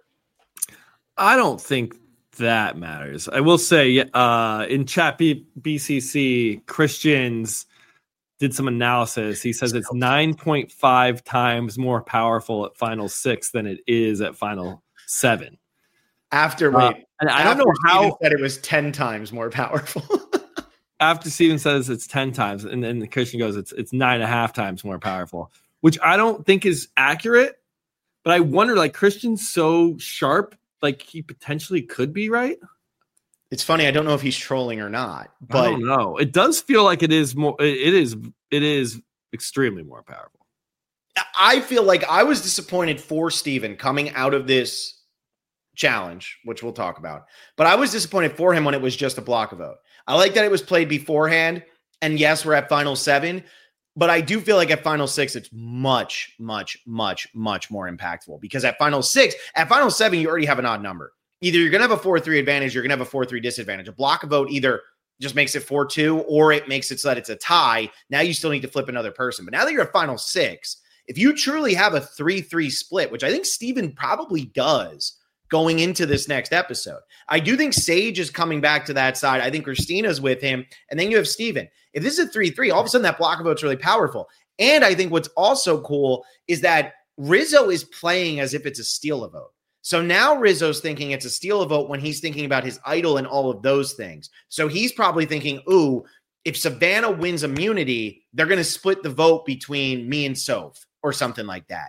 I don't think that matters. I will say uh, in chat B- BCC, Christians did some analysis. He says it's nine point five times more powerful at final six than it is at final seven. After, wait, uh, and I don't know how Steven said it was ten times more powerful. After Steven says it's ten times, and then Christian goes, it's it's nine and a half times more powerful, which I don't think is accurate. But I wonder, like, Christian's so sharp, like he potentially could be right. It's funny. I don't know if he's trolling or not, but I don't know. It does feel like it is more. It is. It is extremely more powerful. I feel like I was disappointed for Steven coming out of this challenge, which we'll talk about. But I was disappointed for him when it was just a block a vote. I like that it was played beforehand. And yes, we're at final seven. But I do feel like at final six, it's much, much, much, much more impactful. Because at final six, at final seven, you already have an odd number. Either you're going to have a four three advantage, you're going to have a four three disadvantage. A block a vote either just makes it four two, or it makes it so that it's a tie. Now you still need to flip another person. But now that you're at final six, if you truly have a three three split, which I think Steven probably does going into this next episode, I do think Sage is coming back to that side. I think Christina's with him. And then you have Steven. If this is a three three, all of a sudden that block of vote's really powerful. And I think what's also cool is that Rizzo is playing as if it's a steal a vote. So now Rizzo's thinking it's a steal a vote when he's thinking about his idol and all of those things. So he's probably thinking, ooh, if Savannah wins immunity, they're going to split the vote between me and Soph or something like that.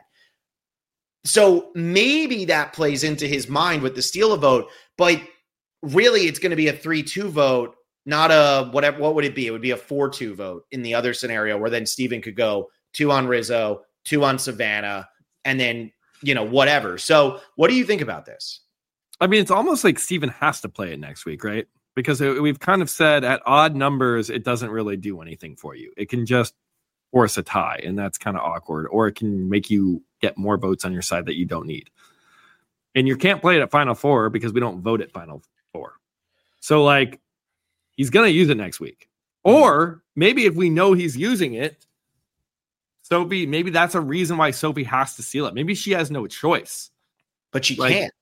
So maybe that plays into his mind with the steal a vote, but really it's going to be a three two vote, not a whatever. What would it be? It would be a four two vote in the other scenario where then Steven could go two on Rizzo, two on Savannah, and then, you know, whatever. So what do you think about this? I mean, it's almost like Steven has to play it next week, right? Because it, we've kind of said at odd numbers, it doesn't really do anything for you. It can just force a tie, and that's kind of awkward, or it can make you get more votes on your side that you don't need. And you can't play it at final four because we don't vote at final four. So like he's going to use it next week. Or maybe if we know he's using it, Sophie, maybe that's a reason why Sophie has to seal it. Maybe she has no choice. But she like, can't.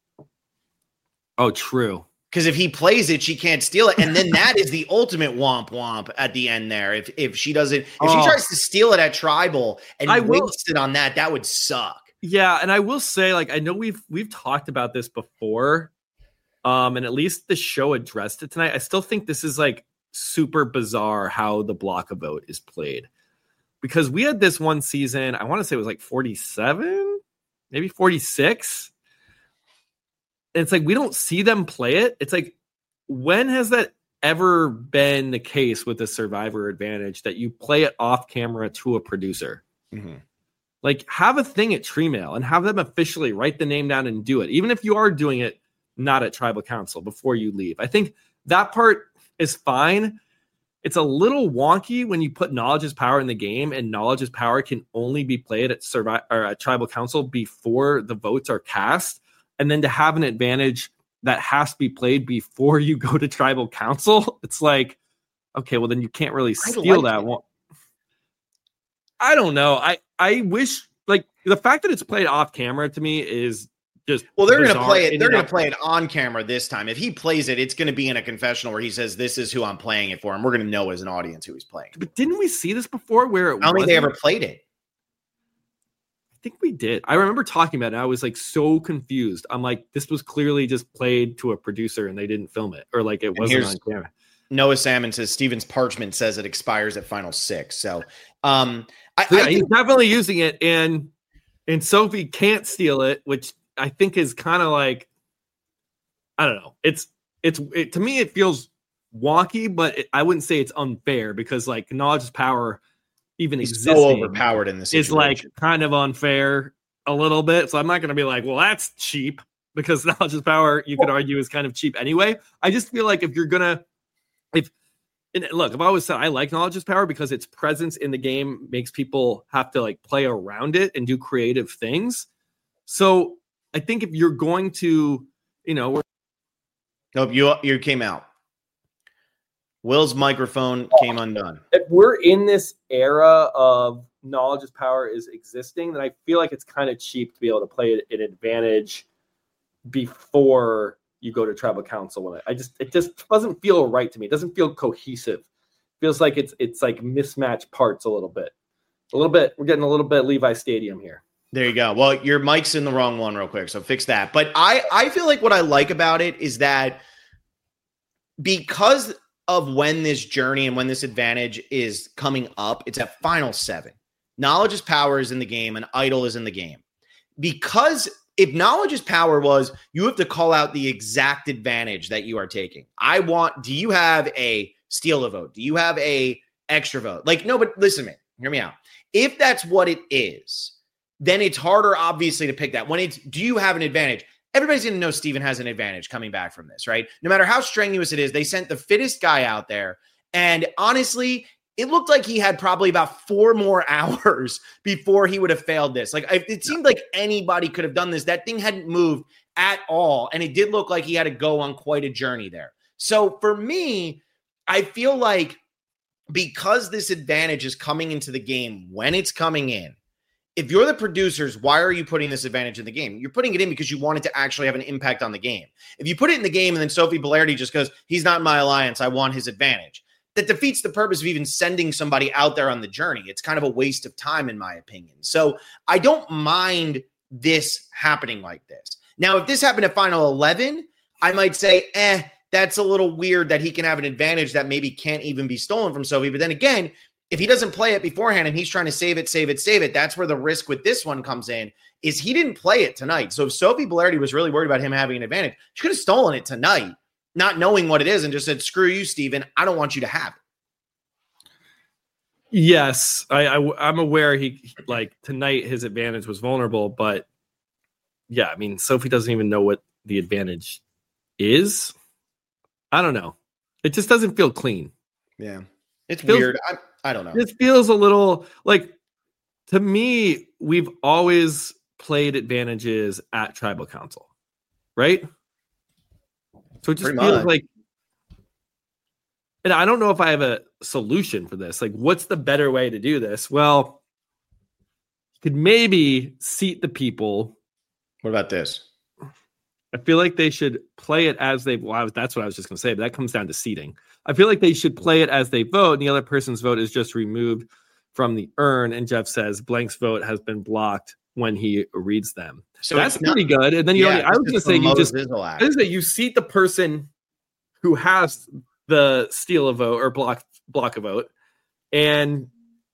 Oh, true. Because if he plays it, she can't steal it. And then that is the ultimate womp womp at the end there. If if she doesn't, if oh. she tries to steal it at Tribal and I will, waste it on that, that would suck. Yeah, and I will say, like, I know we've we've talked about this before. Um, and at least the show addressed it tonight. I still think this is like super bizarre how the block a vote is played. Because we had this one season, I want to say it was like forty-seven, maybe forty-six. It's like we don't see them play it. It's like, when has that ever been the case with the Survivor Advantage that you play it off camera to a producer? Mm-hmm. Like, have a thing at Treemail and have them officially write the name down and do it, even if you are doing it not at Tribal Council before you leave. I think that part is fine. It's a little wonky when you put knowledge is power in the game, and knowledge is power can only be played at Survi- or at Tribal Council before the votes are cast. And then to have an advantage that has to be played before you go to Tribal Council, it's like, okay, well then you can't really steal like that one. I don't know. I, I wish, like, the fact that it's played off camera to me is just well, they're going to play it. They're going to play it on camera this time. If he plays it, it's going to be in a confessional where he says, "This is who I'm playing it for," and we're going to know as an audience who he's playing. But didn't we see this before? Where it I don't think they ever played it. I think we did. I remember talking about it. And I was like so confused. I'm like, this was clearly just played to a producer and they didn't film it, or like it wasn't on camera. Noah Salmon says Steven's parchment says it expires at final six. So, um, I, so yeah, I think- he's definitely using it, and and Sophie can't steal it, which I think is kind of like, I don't know. It's it's it, to me it feels wonky, but it, I wouldn't say it's unfair because like knowledge is power, even he's existing so overpowered in this is like situation. kind of unfair a little bit. So I'm not going to be like, well, that's cheap because knowledge is power. You could argue is kind of cheap anyway. I just feel like if you're gonna If and look, I've always said I like knowledge is power because its presence in the game makes people have to like play around it and do creative things. So I think if you're going to, you know, we're- nope, you you came out. Will's microphone came undone. if we're in this era of knowledge is power is existing, then I feel like it's kind of cheap to be able to play it an advantage before you go to tribal council. When I, I just it just doesn't feel right to me. It doesn't feel cohesive. It feels like it's it's like mismatched parts a little bit. A little bit. We're getting a little bit Levi Stadium here. There you go. Well, your mic's in the wrong one real quick, so fix that. But I I feel like what I like about it is that because of when this journey and when this advantage is coming up, it's at final seven. Knowledge is power is in the game and idol is in the game. Because if knowledge is power was, you have to call out the exact advantage that you are taking. I want, do you have a steal a vote? Do you have a extra vote? Like, no, but listen to me, hear me out. If that's what it is, then it's harder, obviously, to pick that. When it's, do you have an advantage? Everybody's going to know Steven has an advantage coming back from this, right? No matter how strenuous it is, they sent the fittest guy out there. And honestly, it looked like he had probably about four more hours before he would have failed this. Like, it seemed like anybody could have done this. That thing hadn't moved at all. And it did look like he had to go on quite a journey there. So for me, I feel like because this advantage is coming into the game when it's coming in, if you're the producers, why are you putting this advantage in the game? You're putting it in because you want it to actually have an impact on the game. If you put it in the game and then Sophie Bolerdi just goes, he's not in my alliance, I want his advantage, that defeats the purpose of even sending somebody out there on the journey. It's kind of a waste of time, in my opinion. So I don't mind this happening like this. Now, if this happened at Final eleven, I might say, eh, that's a little weird that he can have an advantage that maybe can't even be stolen from Sophie. But then again, if he doesn't play it beforehand and he's trying to save it, save it, save it, that's where the risk with this one comes in, is he didn't play it tonight. So if Sophie Bolerdi was really worried about him having an advantage, she could have stolen it tonight, not knowing what it is, and just said, screw you, Steven, I don't want you to have it. Yes, I, I I'm aware he like tonight his advantage was vulnerable, but yeah, I mean Sophie doesn't even know what the advantage is. I don't know. It just doesn't feel clean. Yeah, it's feels, weird. I I don't know. It feels a little like, to me, we've always played advantages at tribal council, right? So it just Pretty feels much. like, and I don't know if I have a solution for this. Like, what's the better way to do this? Well, you could maybe seat the people. What about this? I feel like they should play it as they, well, that's what I was just going to say, but that comes down to seating. I feel like they should play it as they vote, and the other person's vote is just removed from the urn. And Jeff says Blank's vote has been blocked when he reads them. So that's it's not- pretty good. And then you, Yeah, only, I was it's going to just say, the you just, Moses Act. I was gonna say you seat the person who has the steal a vote or block block a vote, and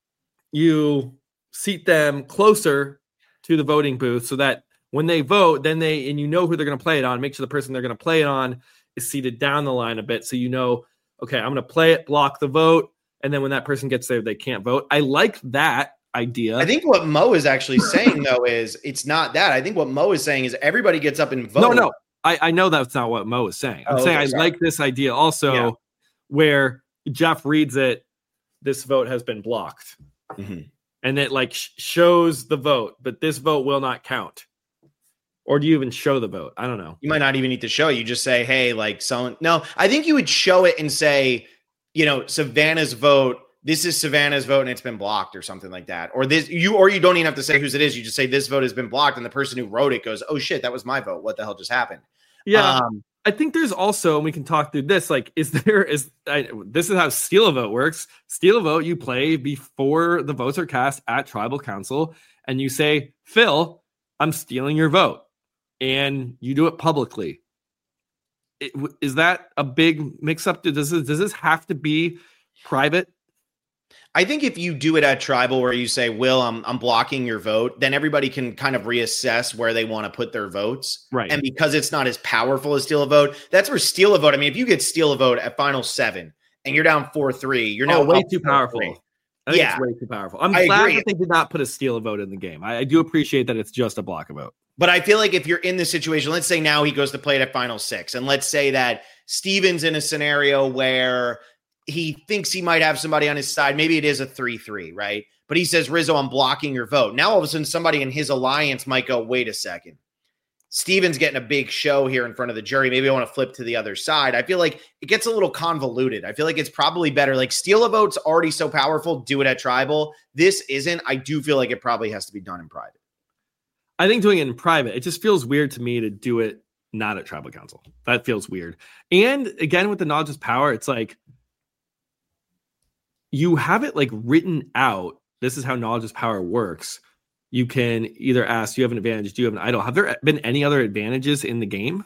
you seat them closer to the voting booth so that when they vote, then they, and you know who they're going to play it on, make sure the person they're going to play it on is seated down the line a bit. So, you know, okay, I'm going to play it, block the vote. And then when that person gets there, they can't vote. I like that idea. I think what Mo is actually saying, though, is it's not that. I think what Mo is saying is everybody gets up and vote. No, no, I, I know that's not what Mo is saying. I'm Oh, saying okay, I sorry. like this idea also Yeah. where Jeff reads it, this vote has been blocked. Mhm. And it like sh- shows the vote, but this vote will not count. Or do you even show the vote? I don't know. You might not even need to show it. You just say, hey, like someone. No, I think you would show it and say, you know, Savannah's vote. This is Savannah's vote and it's been blocked or something like that. Or this you or you don't even have to say whose it is. You just say this vote has been blocked. And the person who wrote it goes, oh shit, that was my vote. What the hell just happened? Yeah. Um, I think there's also, and we can talk through this, like, is there, is, I, this is how steal a vote works. Steal a vote, you play before the votes are cast at tribal council, and you say, Phil, I'm stealing your vote. And you do it publicly. it, is that a big mix up? Does this, does this have to be private? I think if you do it at tribal where you say, Will, I'm I'm blocking your vote, then everybody can kind of reassess where they want to put their votes. Right. And because it's not as powerful as steal a vote, that's where steal a vote. I mean, if you get steal a vote at final seven and you're down four three, you're now oh, way too powerful. Three. I think yeah. it's way too powerful. I'm I glad agree. that they did not put a steal a vote in the game. I, I do appreciate that it's just a block a vote. But I feel like if you're in this situation, let's say now he goes to play it at final six, and let's say that Steven's in a scenario where he thinks he might have somebody on his side. Maybe it is a three three, right? But he says, Rizzo, I'm blocking your vote. Now all of a sudden somebody in his alliance might go, wait a second. Steven's getting a big show here in front of the jury. Maybe I want to flip to the other side. I feel like it gets a little convoluted. I feel like it's probably better. Like steal a vote's already so powerful. Do it at tribal. This isn't. I do feel like it probably has to be done in private. I think doing it in private, it just feels weird to me to do it not at tribal council. That feels weird. And again, with the knowledge is power, it's like, you have it like written out. This is how knowledge is power works. You can either ask, do you have an advantage? Do you have an idol? Have there been any other advantages in the game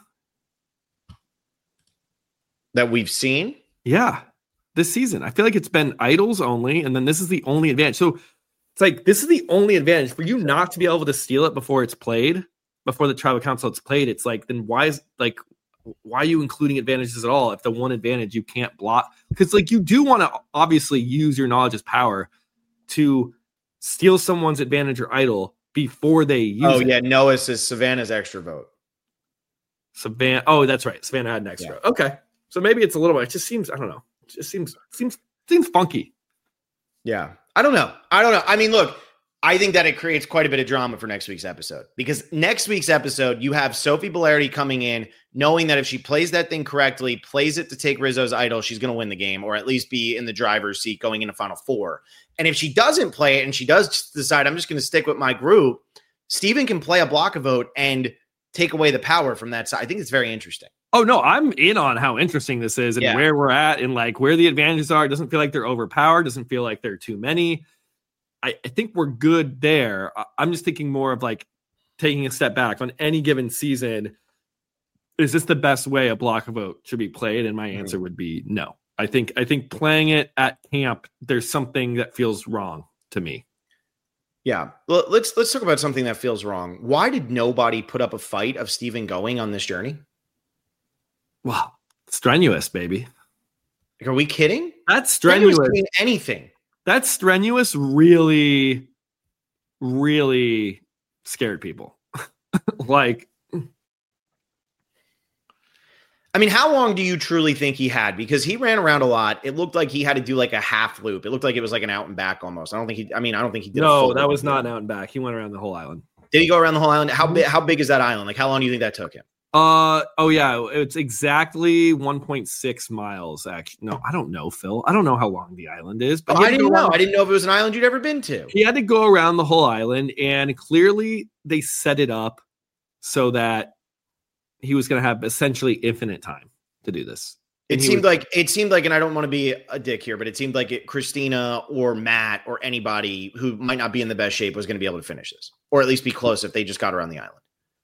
that we've seen? Yeah. This season, I feel like it's been idols only. And then this is the only advantage. So it's like, this is the only advantage for you not to be able to steal it before it's played, before the tribal council it's played. It's like, then why is like, why are you including advantages at all if the one advantage you can't block? Because like you do want to obviously use your knowledge as power to steal someone's advantage or idol before they use oh, it. yeah. Noah says Savannah's extra vote. Savannah. Oh, that's right. Savannah had an extra. Yeah. Okay. So maybe it's a little bit, it just seems, I don't know. It just seems, seems, seems funky. Yeah. I don't know. I don't know. I mean, look, I think that it creates quite a bit of drama for next week's episode, because next week's episode, you have Sophie Bellardi coming in, knowing that if she plays that thing correctly, plays it to take Rizzo's idol, she's going to win the game, or at least be in the driver's seat going into Final Four. And if she doesn't play it and she does decide, I'm just going to stick with my group, Steven can play a block a vote and take away the power from that side. I think it's very interesting. Oh, no, I'm in on how interesting this is and yeah. where we're at and like where the advantages are. It doesn't feel like they're overpowered. Doesn't feel like they're too many. I, I think we're good there. I'm just thinking more of like taking a step back on any given season. Is this the best way a block a vote should be played? And my answer would be no. I think I think playing it at camp, there's something that feels wrong to me. Yeah. Well, let's let's talk about something that feels wrong. Why did nobody put up a fight of Steven going on this journey? Wow. Strenuous, baby. Like, are we kidding? That's strenuous. Doing anything. That strenuous really, really scared people. Like, I mean, how long do you truly think he had? Because he ran around a lot. It looked like he had to do like a half loop. It looked like it was like an out and back almost. I don't think he, I mean, I don't think he did. No, that was not an out and back. He went around the whole island. Did he go around the whole island? How big, how big is that island? Like, how long do you think that took him? Uh oh yeah, it's exactly one point six miles. Actually, no, I don't know, Phil. I don't know how long the island is. But oh, I didn't know. I didn't know if it was an island you'd ever been to. He had to go around the whole island, and clearly they set it up so that he was going to have essentially infinite time to do this. It seemed was, like it seemed like, and I don't want to be a dick here, but it seemed like it, Christina or Matt or anybody who might not be in the best shape was going to be able to finish this, or at least be close if they just got around the island.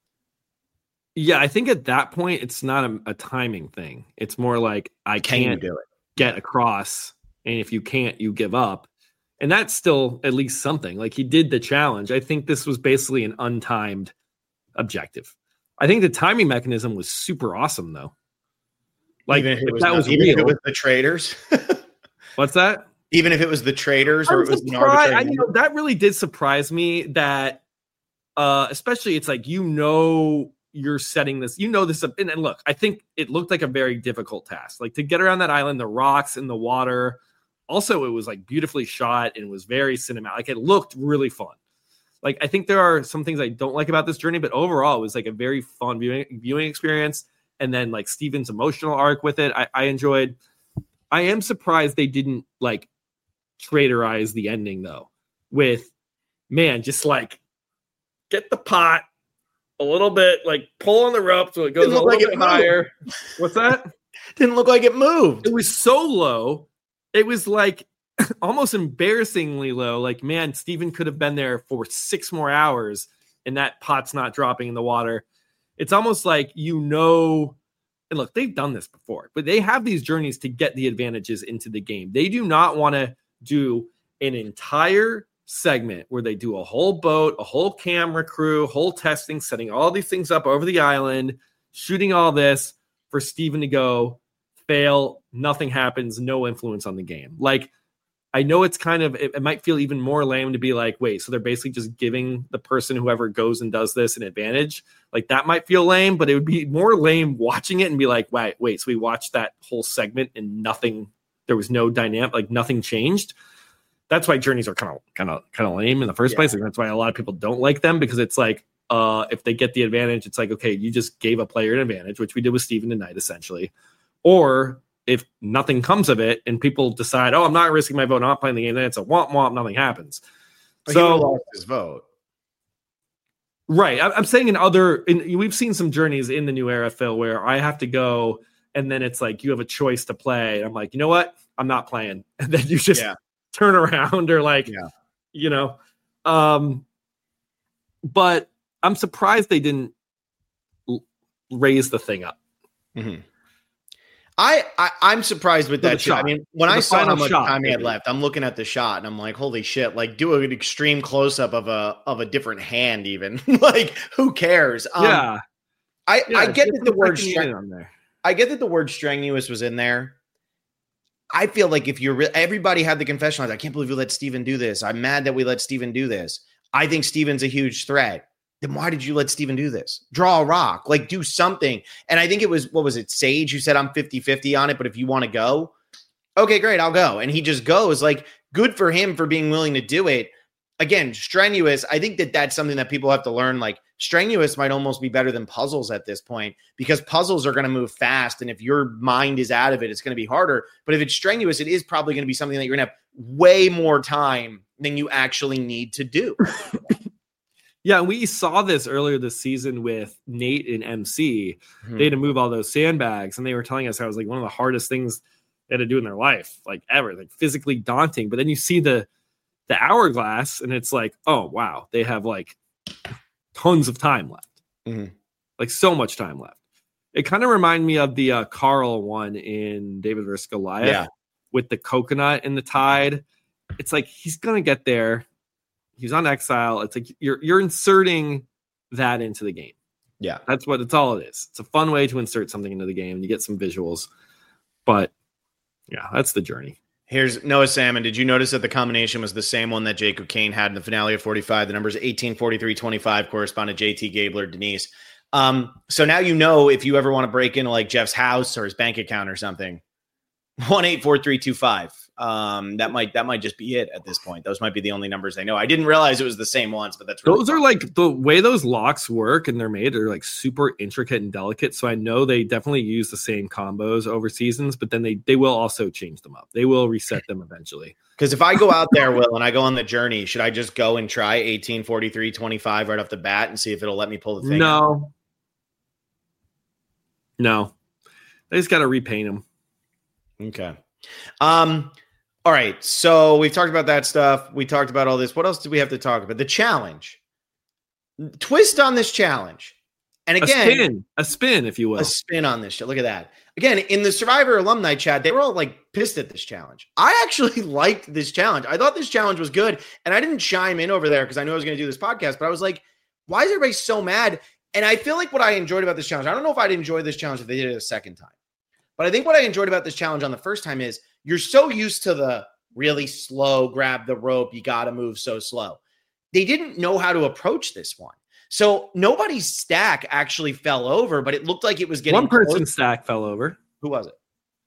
Yeah, I think at that point, it's not a, a timing thing. It's more like, I Can can't do it? get across. And if you can't, you give up. And that's still at least something. Like, he did the challenge. I think this was basically an untimed objective. I think the timing mechanism was super awesome, though. Like, even if, it was that not, was even real. if it was the traders. What's that? Even if it was the traders, or it was an arbitrary. I, you know, that really did surprise me. That, uh, especially, it's like, you know, you're setting this, you know, this up. And, and look, I think it looked like a very difficult task, like to get around that island, the rocks and the water. Also, it was like beautifully shot and was very cinematic. Like, it looked really fun. Like, I think there are some things I don't like about this journey, but overall it was like a very fun viewing, viewing experience. And then like Steven's emotional arc with it, I, I enjoyed. I am surprised they didn't like traidorize the ending though, with, man, just like get the pot a little bit, like pull on the rope so it goes a little like bit higher. What's that? Didn't look like it moved. It was so low. It was like almost embarrassingly low. Like, man, Steven could have been there for six more hours and that pot's not dropping in the water. It's almost like, you know, and look, they've done this before, but they have these journeys to get the advantages into the game. They do not want to do an entire segment where they do a whole boat, a whole camera crew, whole testing, setting all these things up over the island, shooting all this for Steven to go fail. Nothing happens. No influence on the game. Like, I know it's kind of, it, it might feel even more lame to be like, wait, so they're basically just giving the person, whoever goes and does this, an advantage. Like, that might feel lame, but it would be more lame watching it and be like, wait, wait, so we watched that whole segment and nothing, there was no dynamic, like nothing changed. That's why journeys are kind of, kind of, kind of lame in the first yeah. place. And that's why a lot of people don't like them, because it's like, uh, if they get the advantage, it's like, okay, you just gave a player an advantage, which we did with Steven tonight, essentially. Or if nothing comes of it and people decide, oh, I'm not risking my vote, I'm not playing the game, then it's a womp womp, nothing happens. But so he lost his vote. Right. I'm saying in other, in, we've seen some journeys in the new era, Phil, where I have to go and then it's like you have a choice to play. I'm like, you know what? I'm not playing. And then you just yeah. turn around or like, yeah. you know. Um, but I'm surprised they didn't l- raise the thing up. Mm-hmm. I, I I'm surprised with that shot. I mean, when I saw how much shot, time he had left, I'm looking at the shot and I'm like, holy shit! Like, do an extreme close up of a of a different hand, even. Like, who cares? Um, yeah, I yeah, I get that the word strenu- I get that the word strenuous was in there. I feel like if you're re- everybody had the confession, like, I can't believe we let Steven do this. I'm mad that we let Steven do this. I think Steven's a huge threat. Then why did you let Steven do this? Draw a rock, like do something. And I think it was, what was it, Sage, who said I'm fifty-fifty on it, but if you want to go, okay, great, I'll go. And he just goes. Like, good for him for being willing to do it. Again, strenuous, I think that that's something that people have to learn. Like, strenuous might almost be better than puzzles at this point, because puzzles are going to move fast. And if your mind is out of it, it's going to be harder. But if it's strenuous, it is probably going to be something that you're going to have way more time than you actually need to do. Yeah, we saw this earlier this season with Nate and M C. Mm-hmm. They had to move all those sandbags, and they were telling us how it was like one of the hardest things they had to do in their life, like ever, like physically daunting. But then you see the the hourglass, and it's like, oh wow, they have like tons of time left, mm-hmm. like so much time left. It kind of reminded me of the uh, Carl one in David versus Goliath, yeah. with the coconut in the tide. It's like he's gonna get there. He's on exile. It's like you're you're inserting that into the game. Yeah, that's what it's all it is. It's a fun way to insert something into the game, and you get some visuals. But yeah, that's the journey. Here's Noah Salmon. Did you notice that the combination was the same one that Jacob Kane had in the finale of forty-five? The numbers eighteen, forty-three, twenty-five correspond to J T Gabler, Denise. Um, so now you know if you ever want to break into like Jeff's house or his bank account or something. one eight four three two five. Um, that might that might just be it at this point. Those might be the only numbers I know. I didn't realize it was the same ones, but that's really those fun. Are like the way those locks work and they're made are like super intricate and delicate. So I know they definitely use the same combos over seasons, but then they they will also change them up. They will reset them eventually. Because if I go out there, Will, and I go on the journey, should I just go and try eighteen, forty-three, twenty-five right off the bat and see if it'll let me pull the thing? No, out? no, they just got to repaint them. Okay. Um. All right. So we've talked about that stuff. We talked about all this. What else do we have to talk about? The challenge. Twist on this challenge. And again, a spin, a spin, if you will. A spin on this shit. Look at that. Again, in the Survivor alumni chat, they were all like pissed at this challenge. I actually liked this challenge. I thought this challenge was good. And I didn't chime in over there because I knew I was going to do this podcast, but I was like, why is everybody so mad? And I feel like what I enjoyed about this challenge, I don't know if I'd enjoy this challenge if they did it a second time. But I think what I enjoyed about this challenge on the first time is you're so used to the really slow, grab the rope, you got to move so slow. They didn't know how to approach this one. So nobody's stack actually fell over, but it looked like it was getting one person's close. Stack fell over. Who was it?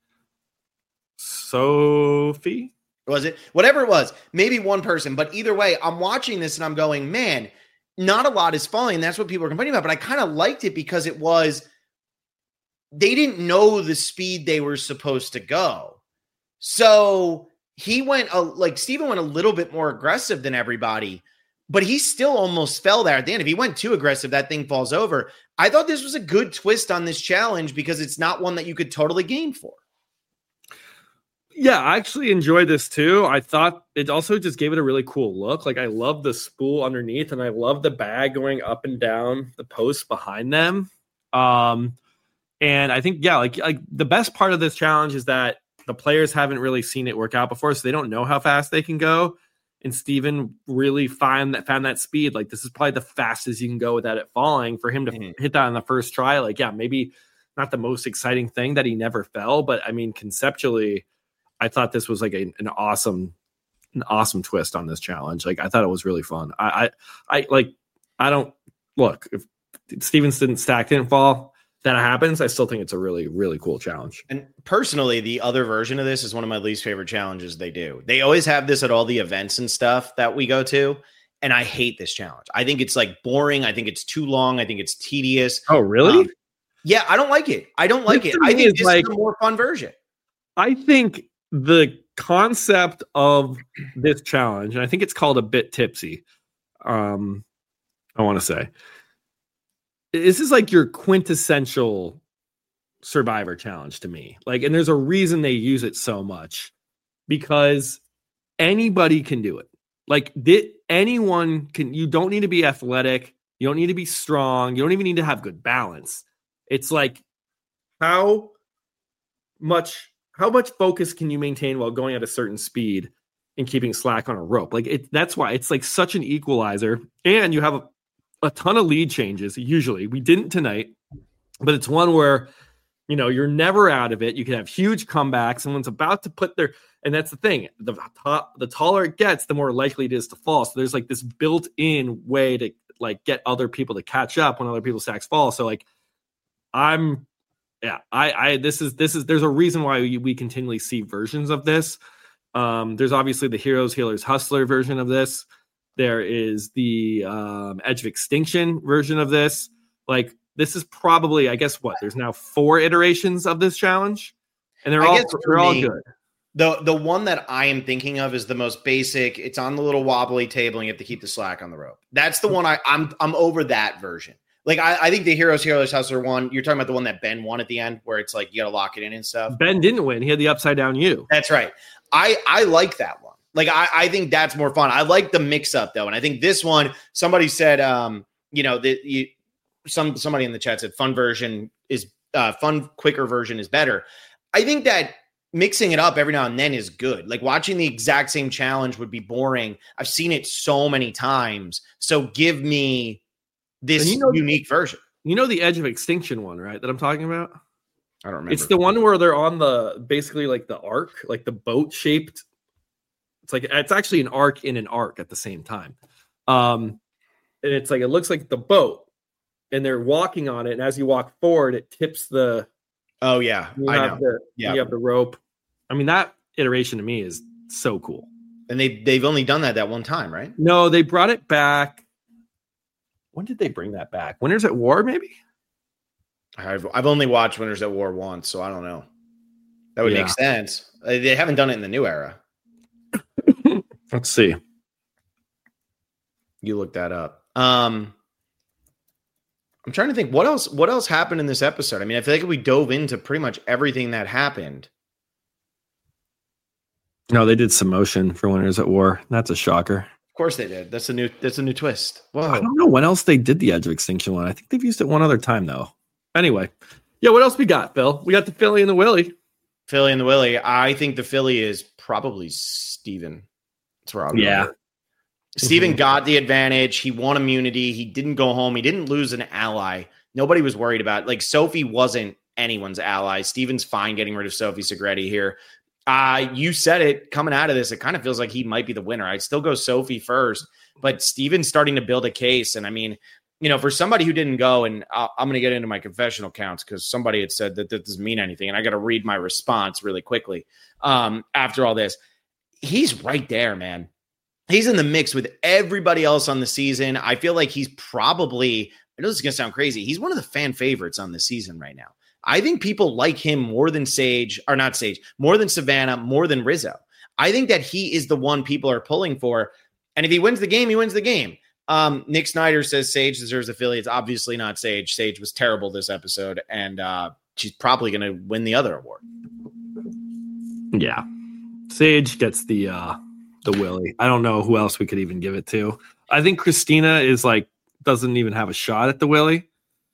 Sophie? Was it? Whatever it was, maybe one person. But either way, I'm watching this and I'm going, man, not a lot is falling. That's what people are complaining about. But I kind of liked it because it was, they didn't know the speed they were supposed to go. So he went, a, like Steven went a little bit more aggressive than everybody, but he still almost fell there at the end. If he went too aggressive, that thing falls over. I thought this was a good twist on this challenge because it's not one that you could totally game for. Yeah, I actually enjoyed this too. I thought it also just gave it a really cool look. Like I love the spool underneath and I love the bag going up and down the post behind them. Um, And I think, yeah, like, like the best part of this challenge is that the players haven't really seen it work out before, so they don't know how fast they can go. And Steven really find that found that speed. Like, this is probably the fastest you can go without it falling. For him to mm-hmm. hit that on the first try, like, yeah, maybe not the most exciting thing that he never fell, but I mean, conceptually, I thought this was like a, an awesome, an awesome twist on this challenge. Like, I thought it was really fun. I, I, I like, I don't look if Stevens didn't stack, didn't fall. That happens, I still think it's a really, really cool challenge. And personally, the other version of this is one of my least favorite challenges they do. They always have this at all the events and stuff that we go to, and I hate this challenge. I think it's like boring. I think it's too long. I think it's tedious. Oh, really? Um, yeah, I don't like it. I don't like it. I think this like, is a more fun version. I think the concept of this challenge, and I think it's called a bit tipsy, um, I want to say, this is like your quintessential Survivor challenge to me. Like, and there's a reason they use it so much, because anybody can do it. Like, did anyone can, you don't need to be athletic. You don't need to be strong. You don't even need to have good balance. It's like, how much, how much focus can you maintain while going at a certain speed and keeping slack on a rope? Like, it, that's why it's like such an equalizer. And you have a, a ton of lead changes. Usually we didn't tonight, but it's one where, you know, you're never out of it. You can have huge comebacks. Someone's about to put their, and that's the thing, the top, the taller it gets, the more likely it is to fall. So there's like this built-in way to like get other people to catch up when other people's stacks fall. So like, I'm, yeah, I, I, this is, this is, there's a reason why we, we continually see versions of this. Um, there's obviously the Heroes, Healers, Hustler version of this. There is the um, Edge of Extinction version of this. Like, this is probably, I guess, what? There's now four iterations of this challenge, and they're I all they're all good. The the one that I am thinking of is the most basic. It's on the little wobbly table, and you have to keep the slack on the rope. That's the one I, I'm I'm over that version. Like, I, I think the Heroes, Heroes, Hustler one. You're talking about the one that Ben won at the end, where it's like you got to lock it in and stuff. Ben didn't win. He had the upside down U. That's right. I I like that one. Like, I, I think that's more fun. I like the mix up though. And I think this one, somebody said, um, you know, that you, some, somebody in the chat said fun version is uh, fun, quicker version is better. I think that mixing it up every now and then is good. Like, watching the exact same challenge would be boring. I've seen it so many times. So give me this you know, unique version. You know, the Edge of Extinction one, right? That I'm talking about. I don't remember. It's the one where they're on the, basically like the arc, like the boat shaped. It's like, it's actually an arc in an arc at the same time. Um, and it's like, it looks like the boat, and they're walking on it. And as you walk forward, it tips the, oh yeah, you I have know. The, yeah. You have the rope. I mean, that iteration to me is so cool. And they, they've only done that that one time, right? No, they brought it back. When did they bring that back? Winners at War, maybe? I've, I've only watched Winners at War once, so I don't know. That would yeah. make sense. They haven't done it in the new era. Let's see. You look that up. Um, I'm trying to think what else. What else happened in this episode? I mean, I feel like we dove into pretty much everything that happened. No, they did some motion for Winners at War. That's a shocker. Of course they did. That's a new. That's a new twist. Whoa. I don't know when else they did the Edge of Extinction one. I think they've used it one other time though. Anyway, yeah. What else we got, Phil? We got the Philly and the Willie. Philly and the Willie. I think the Philly is probably Steven. That's where I'll go. Yeah. Steven mm-hmm. got the advantage. He won immunity. He didn't go home. He didn't lose an ally. Nobody was worried about it. Like, Sophie wasn't anyone's ally. Steven's fine getting rid of Sophie Segretti here. Uh, you said it coming out of this. It kind of feels like he might be the winner. I'd still go Sophie first, but Steven's starting to build a case. And I mean, you know, for somebody who didn't go, and I'll, I'm going to get into my confessional counts because somebody had said that that doesn't mean anything. And I got to read my response really quickly um, after all this. He's right there, man. He's in the mix with everybody else on the season. I feel like he's probably, I know this is going to sound crazy, he's one of the fan favorites on the season right now. I think people like him more than Sage, or not Sage, more than Savannah, more than Rizzo. I think that he is the one people are pulling for. And if he wins the game, he wins the game. Um, Nick Snyder says Sage deserves a Philly. It's obviously not Sage. Sage was terrible this episode, and uh, she's probably going to win the other award. Yeah. Sage gets the uh, the Willie. I don't know who else we could even give it to. I think Christina is like doesn't even have a shot at the Willie.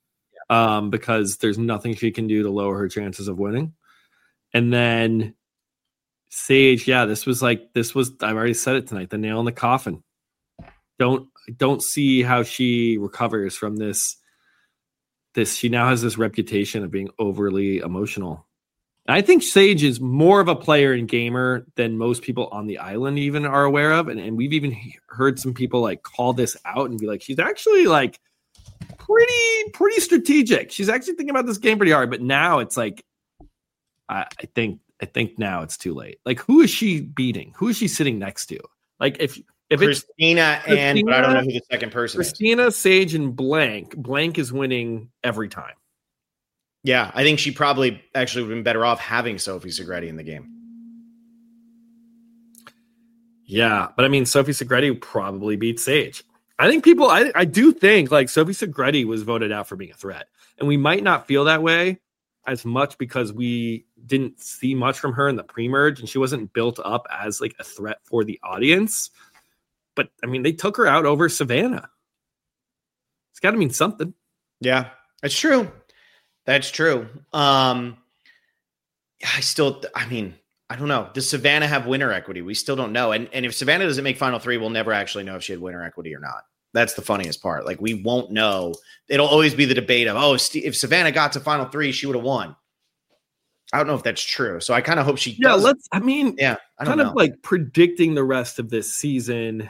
um, because there's nothing she can do to lower her chances of winning. And then Sage, yeah, this was like, this was, I've already said it tonight, the nail in the coffin. Don't, don't see how she recovers from this. This, she now has this reputation of being overly emotional. And I think Sage is more of a player and gamer than most people on the island even are aware of. And, and we've even heard some people like call this out and be like, she's actually like pretty, pretty strategic. She's actually thinking about this game pretty hard. But now it's like, I, I think, I think now it's too late. Like, who is she beating? Who is she sitting next to? Like, if if Christina it's and Christina, but I don't know who the second person Christina, is. Sage, and Blank. Blank is winning every time. Yeah, I think she probably actually would have been better off having Sophie Segretti in the game. Yeah, but I mean, Sophie Segretti probably beat Sage. I think people, I, I do think like Sophie Segretti was voted out for being a threat. And we might not feel that way as much because we didn't see much from her in the pre-merge and she wasn't built up as like a threat for the audience. But I mean, they took her out over Savannah. It's got to mean something. Yeah, that's true. That's true. Um, I still, I mean, I don't know. Does Savannah have winner equity? We still don't know. And, and if Savannah doesn't make final three, we'll never actually know if she had winner equity or not. That's the funniest part. Like, we won't know. It'll always be the debate of, oh, if Savannah got to final three, she would have won. I don't know if that's true. So I kind of hope she yeah, does. let's, I mean, yeah, I don't kind know. of like predicting the rest of this season.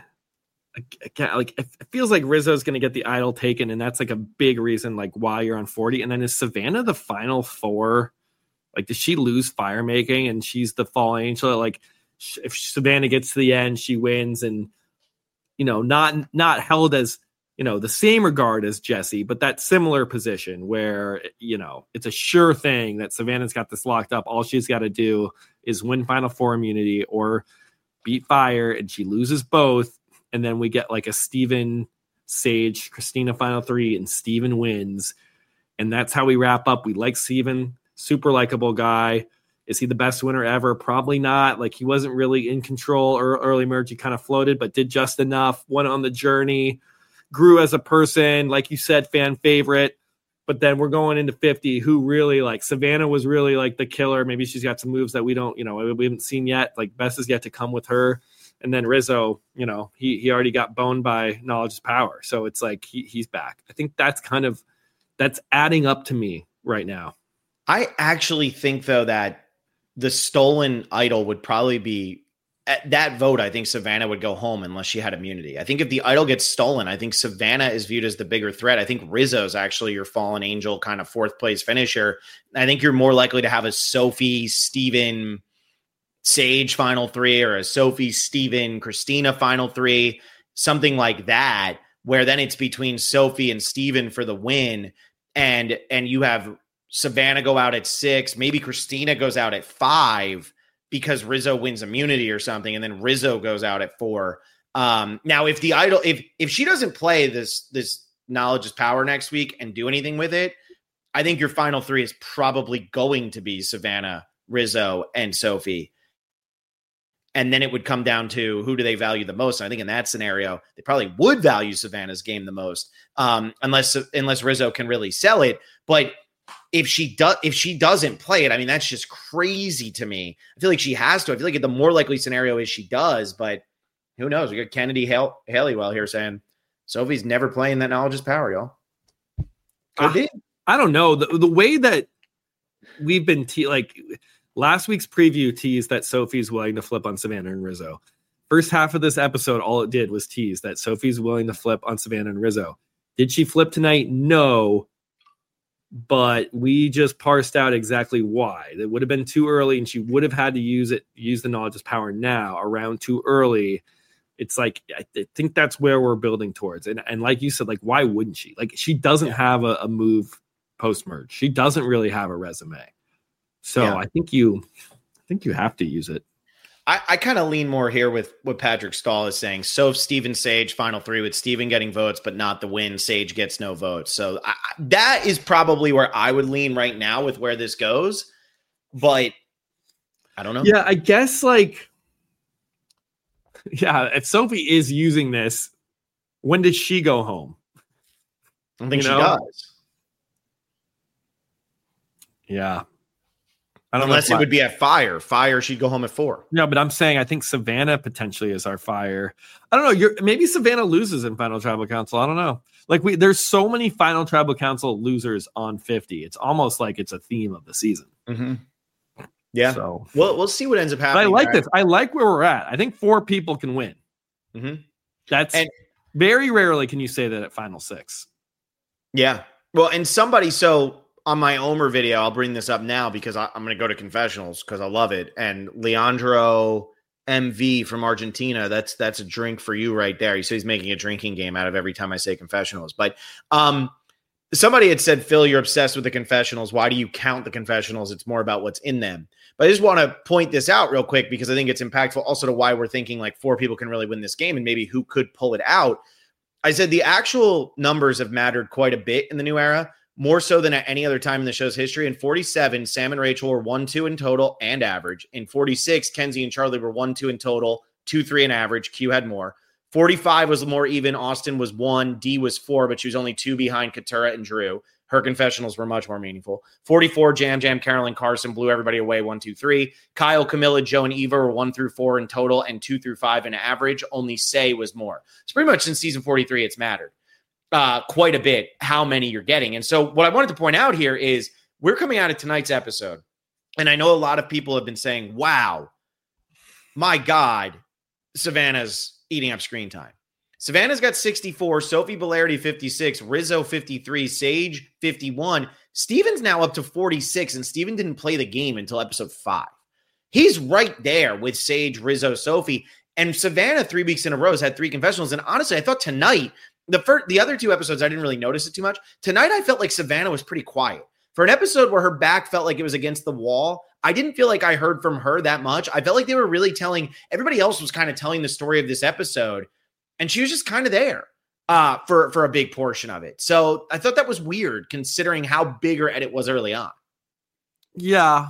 Again, like it feels like Rizzo's going to get the idol taken, and that's like a big reason, like why you're on forty. And then is Savannah the final four? Like, does she lose fire making, and she's the fall angel? Like, if Savannah gets to the end, she wins, and you know, not not held as you know the same regard as Jessie, but that similar position where you know it's a sure thing that Savannah's got this locked up. All she's got to do is win final four immunity or beat fire, and she loses both. And then we get like a Steven, Sage, Christina final three, and Steven wins. And that's how we wrap up. We like Steven, super likable guy. Is he the best winner ever? Probably not. Like, he wasn't really in control or early merge. He kind of floated, but did just enough. Went on the journey, grew as a person. Like you said, fan favorite. But then we're going into fifty. Who really, like, Savannah was really like the killer. Maybe she's got some moves that we don't, you know, we haven't seen yet. Like, best is yet to come with her. And then Rizzo, you know, he he already got boned by Knowledge is Power. So it's like he he's back. I think that's kind of, that's adding up to me right now. I actually think, though, that the stolen idol would probably be, at that vote, I think Savannah would go home unless she had immunity. I think if the idol gets stolen, I think Savannah is viewed as the bigger threat. I think Rizzo's actually your fallen angel kind of fourth place finisher. I think you're more likely to have a Sophie, Steven, Sage final three, or a Sophie, Steven, Christina final three, something like that, where then it's between Sophie and Steven for the win. And, and you have Savannah go out at six, maybe Christina goes out at five because Rizzo wins immunity or something. And then Rizzo goes out at four. Um, now if the idol, if, if she doesn't play this, this Knowledge is Power next week and do anything with it, I think your final three is probably going to be Savannah, Rizzo, and Sophie. And then it would come down to who do they value the most. And I think in that scenario, they probably would value Savannah's game the most, um, unless unless Rizzo can really sell it. But if she does, if she doesn't play it, I mean, that's just crazy to me. I feel like she has to. I feel like the more likely scenario is she does, but who knows? We got Kennedy Hale- Haley-Well here saying Sophie's never playing that Knowledge is Power, y'all. Could be. I don't know the the way that we've been te- like. Last week's preview teased that Sophie's willing to flip on Savannah and Rizzo. First half of this episode, all it did was tease that Sophie's willing to flip on Savannah and Rizzo. Did she flip tonight? No. But we just parsed out exactly why. It would have been too early, and she would have had to use it, use the Knowledge is Power now, around too early. It's like, I think that's where we're building towards. And and like you said, like, why wouldn't she? Like, she doesn't yeah. have a, a move post-merge. She doesn't really have a resume. So yeah. I think you, I think you have to use it. I, I kind of lean more here with what Patrick Stahl is saying. So Steven, Sage final three with Steven getting votes, but not the win. Sage gets no votes. So I, that is probably where I would lean right now with where this goes. But I don't know. Yeah, I guess like, yeah, if Sophie is using this, when did she go home? I don't think you she know? does. Yeah. I don't Unless know it would be at Fire. Fire, she'd go home at four. No, but I'm saying I think Savannah potentially is our Fire. I don't know. You're maybe Savannah loses in Final Tribal Council. I don't know. Like we, there's so many Final Tribal Council losers on fifty. It's almost like it's a theme of the season. Mm-hmm. Yeah. So we'll we'll see what ends up happening. But I like guys. this. I like where we're at. I think four people can win. Mm-hmm. That's and very rarely can you say that at Final Six. Yeah. Well, and somebody so. On my Omer video, I'll bring this up now because I, I'm going to go to confessionals because I love it. And Leandro M V from Argentina, that's that's a drink for you right there. He said he's making a drinking game out of every time I say confessionals. But um, somebody had said, Phil, you're obsessed with the confessionals. Why do you count the confessionals? It's more about what's in them. But I just want to point this out real quick because I think it's impactful also to why we're thinking like four people can really win this game and maybe who could pull it out. I said the actual numbers have mattered quite a bit in the new era. More so than at any other time in the show's history. In forty-seven, Sam and Rachel were one two in total and average. In forty-six, Kenzie and Charlie were one two in total, two three in average. Q had more. forty-five was more even. Austin was one. D was four, but she was only two behind Katura and Drew. Her confessionals were much more meaningful. forty-four, Jam Jam, Carolyn, Carson blew everybody away, one two three. Kyle, Camilla, Joe, and Eva were one through four in total and two through five in average. Only Say was more. It's pretty much since season forty-three, it's mattered. Uh, quite a bit how many you're getting. And so what I wanted to point out here is we're coming out of tonight's episode. And I know a lot of people have been saying, wow, my God, Savannah's eating up screen time. Savannah's got sixty-four, Sophie Bellardi fifty-six, Rizzo fifty-three, Sage fifty-one. Steven's now up to forty-six, and Steven didn't play the game until episode five. He's right there with Sage, Rizzo, Sophie. And Savannah, three weeks in a row, has had three confessionals. And honestly, I thought tonight, The first, the other two episodes, I didn't really notice it too much. Tonight, I felt like Savannah was pretty quiet. For an episode where her back felt like it was against the wall, I didn't feel like I heard from her that much. I felt like they were really telling, everybody else was kind of telling the story of this episode, and she was just kind of there uh, for, for a big portion of it. So I thought that was weird, considering how big her edit was early on. Yeah.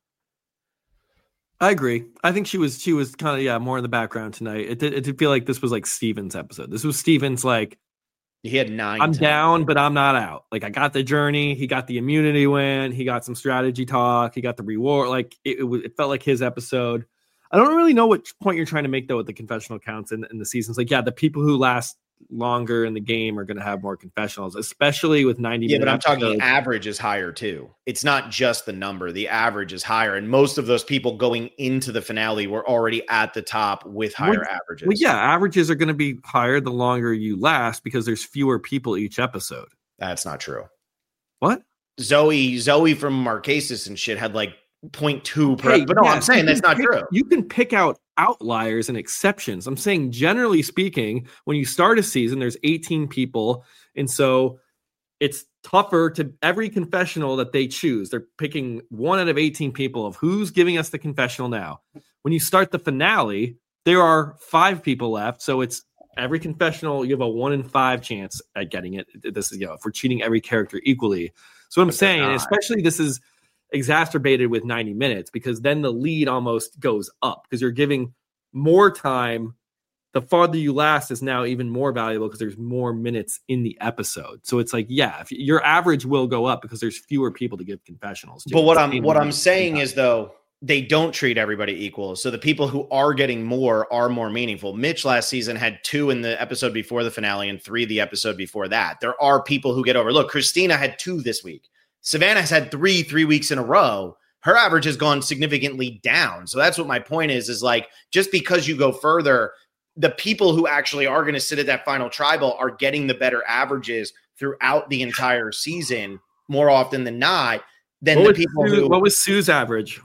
I agree. I think she was she was kind of, yeah, more in the background tonight. It did, it did feel like this was like Steven's episode. This was Steven's like, he had nine. I'm tonight. down, but I'm not out. Like, I got the journey. He got the immunity win. He got some strategy talk. He got the reward. Like, it, it, was, it felt like his episode. I don't really know what point you're trying to make, though, with the confessional counts in, in the seasons. Like, yeah, the people who last longer in the game are going to have more confessionals, especially with ninety Yeah, minute but I'm episodes. talking average is higher, too. It's not just the number. The average is higher. And most of those people going into the finale were already at the top with higher well, averages. Well, yeah, averages are going to be higher the longer you last because there's fewer people each episode. That's not true. What? Zoe, Zoe from Marquesas and shit had like zero point two per. Hey, but no, yeah, I'm saying that's not pick, true. You can pick out outliers and exceptions. I'm saying, generally speaking, when you start a season, there's eighteen people. And so it's tougher to every confessional that they choose. They're picking one out of eighteen people of who's giving us the confessional now. When you start the finale, there are five people left. So it's every confessional, you have a one in five chance at getting it. This is, you know, if we're cheating every character equally. So what I'm But saying, and especially this is exacerbated with ninety minutes, because then the lead almost goes up because you're giving more time. The farther you last is now even more valuable because there's more minutes in the episode. So it's like, yeah, if your average will go up because there's fewer people to give confessionals to. But what I'm what I'm saying is, though, they don't treat everybody equal. So the people who are getting more are more meaningful. Mitch last season had two in the episode before the finale and three the episode before that. There are people who get over. Look, Christina had two this week. Savannah has had three, three weeks in a row. Her average has gone significantly down. So that's what my point is, is like, just because you go further, the people who actually are going to sit at that final tribal are getting the better averages throughout the entire season more often than not than what the was people Sue, who. What was Sue's average?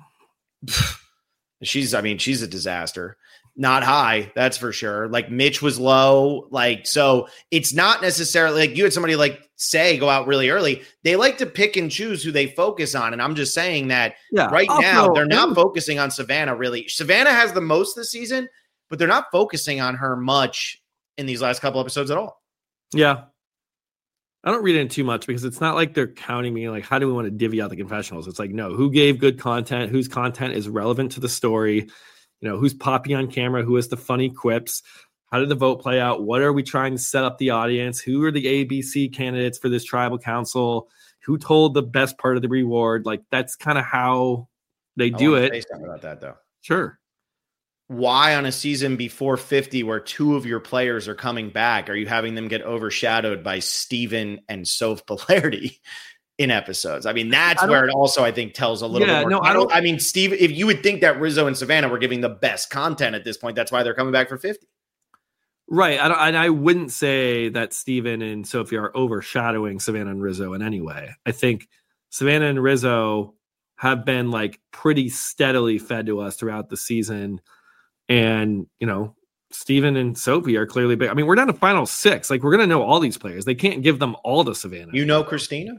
She's, I mean, she's a disaster. Not high, that's for sure. Like Mitch was low. Like, so it's not necessarily like you had somebody like Say go out really early. They like to pick and choose who they focus on. And I'm just saying that Yeah, right also, now they're not focusing on Savannah really. Savannah has the most this season, but they're not focusing on her much in these last couple episodes at all. Yeah. I don't read it in too much because it's not like they're counting me. Like, how do we want to divvy out the confessionals? It's like, no, who gave good content? Whose content is relevant to the story? You know, who's popping on camera? Who has the funny quips? How did the vote play out? What are we trying to set up the audience? Who are the A B C candidates for this tribal council? who told the best part of the reward. Like that's kind of how they I do want to it. say something about that though. Sure. Why on a season before fifty where two of your players are coming back, are you having them get overshadowed by Steven and Soph Polarity in episodes? I mean, that's I where it also, I think, tells a little yeah, bit more. No, I don't. I mean, Steve, if you would think that Rizzo and Savannah were giving the best content at this point, that's why they're coming back for fifty. Right. I don't, and I wouldn't say that Steven and Sophie are overshadowing Savannah and Rizzo in any way. I think Savannah and Rizzo have been like pretty steadily fed to us throughout the season. And, you know, Steven and Sophie are clearly big. I mean, we're down to final six. Like, we're going to know all these players. They can't give them all to Savannah. You know Christina?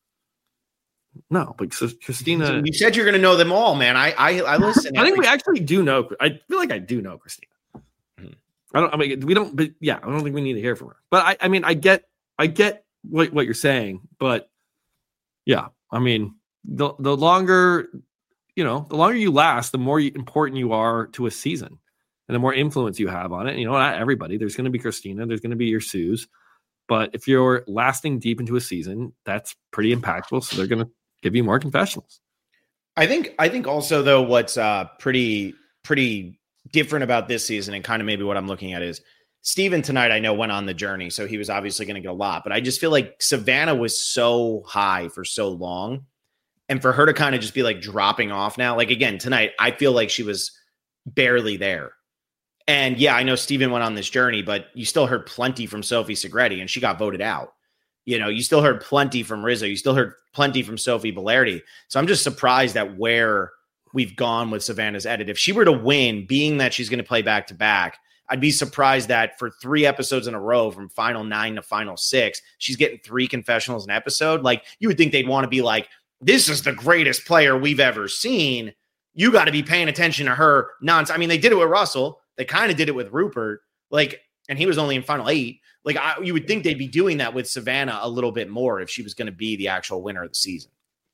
No, but Christina. You said you're going to know them all, man. I I, I listen. I think we actually do know. I feel like I do know Christina. Mm-hmm. I don't. I mean, we don't. But yeah, I don't think we need to hear from her. But I. I mean, I get. I get what what you're saying. But yeah, I mean, the the longer. You know, the longer you last, the more important you are to a season and the more influence you have on it. You know, not everybody. There's going to be Christina. There's going to be your Sues. But if you're lasting deep into a season, that's pretty impactful. So they're going to give you more confessionals. I think I think also, though, what's uh, pretty, pretty different about this season and kind of maybe what I'm looking at is Steven tonight, I know, went on the journey. So he was obviously going to get a lot. But I just feel like Savannah was so high for so long. And for her to kind of just be like dropping off now, like again, tonight, I feel like she was barely there. And yeah, I know Steven went on this journey, but you still heard plenty from Sophie Segretti and she got voted out. You know, you still heard plenty from Rizzo. You still heard plenty from Sophie Polarity. So I'm just surprised at where we've gone with Savannah's edit. If she were to win, being that she's going to play back to back, I'd be surprised that for three episodes in a row, from final nine to final six, she's getting three confessionals an episode. Like you would think they'd want to be like, this is the greatest player we've ever seen. You got to be paying attention to her nonsense. I mean, they did it with Russell. They kind of did it with Rupert. Like, and he was only in final eight. Like, I, you would think they'd be doing that with Savannah a little bit more if she was going to be the actual winner of the season.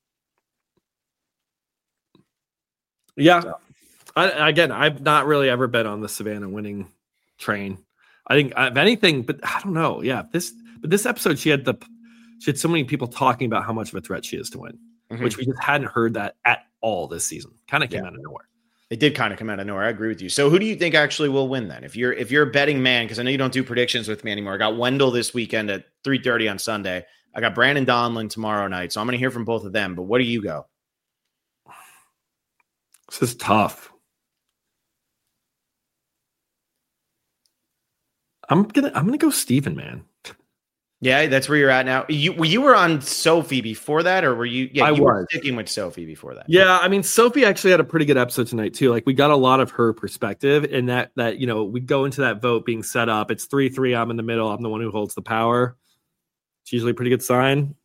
Yeah. So. I, again, I've not really ever been on the Savannah winning train. I think, if anything, but I don't know. Yeah. This, but this episode, she had the, she had so many people talking about how much of a threat she is to win. Mm-hmm. Which we just hadn't heard that at all this season. Kind of came yeah. out of nowhere. It did kind of come out of nowhere. I agree with you. So who do you think actually will win then? If you're if you're a betting man, because I know you don't do predictions with me anymore. I got Wendell this weekend at three thirty on Sunday. I got Brandon Donlin tomorrow night. So I'm going to hear from both of them. But what do you go? This is tough. I'm gonna I'm gonna go Steven, man. Yeah, that's where you're at now. You you were on Sophie before that, or were you? Yeah, I you was were sticking with Sophie before that. Yeah, I mean, Sophie actually had a pretty good episode tonight too. Like, we got a lot of her perspective, and that that you know we go into that vote being set up. It's three three. I'm in the middle. I'm the one who holds the power. It's usually a pretty good sign.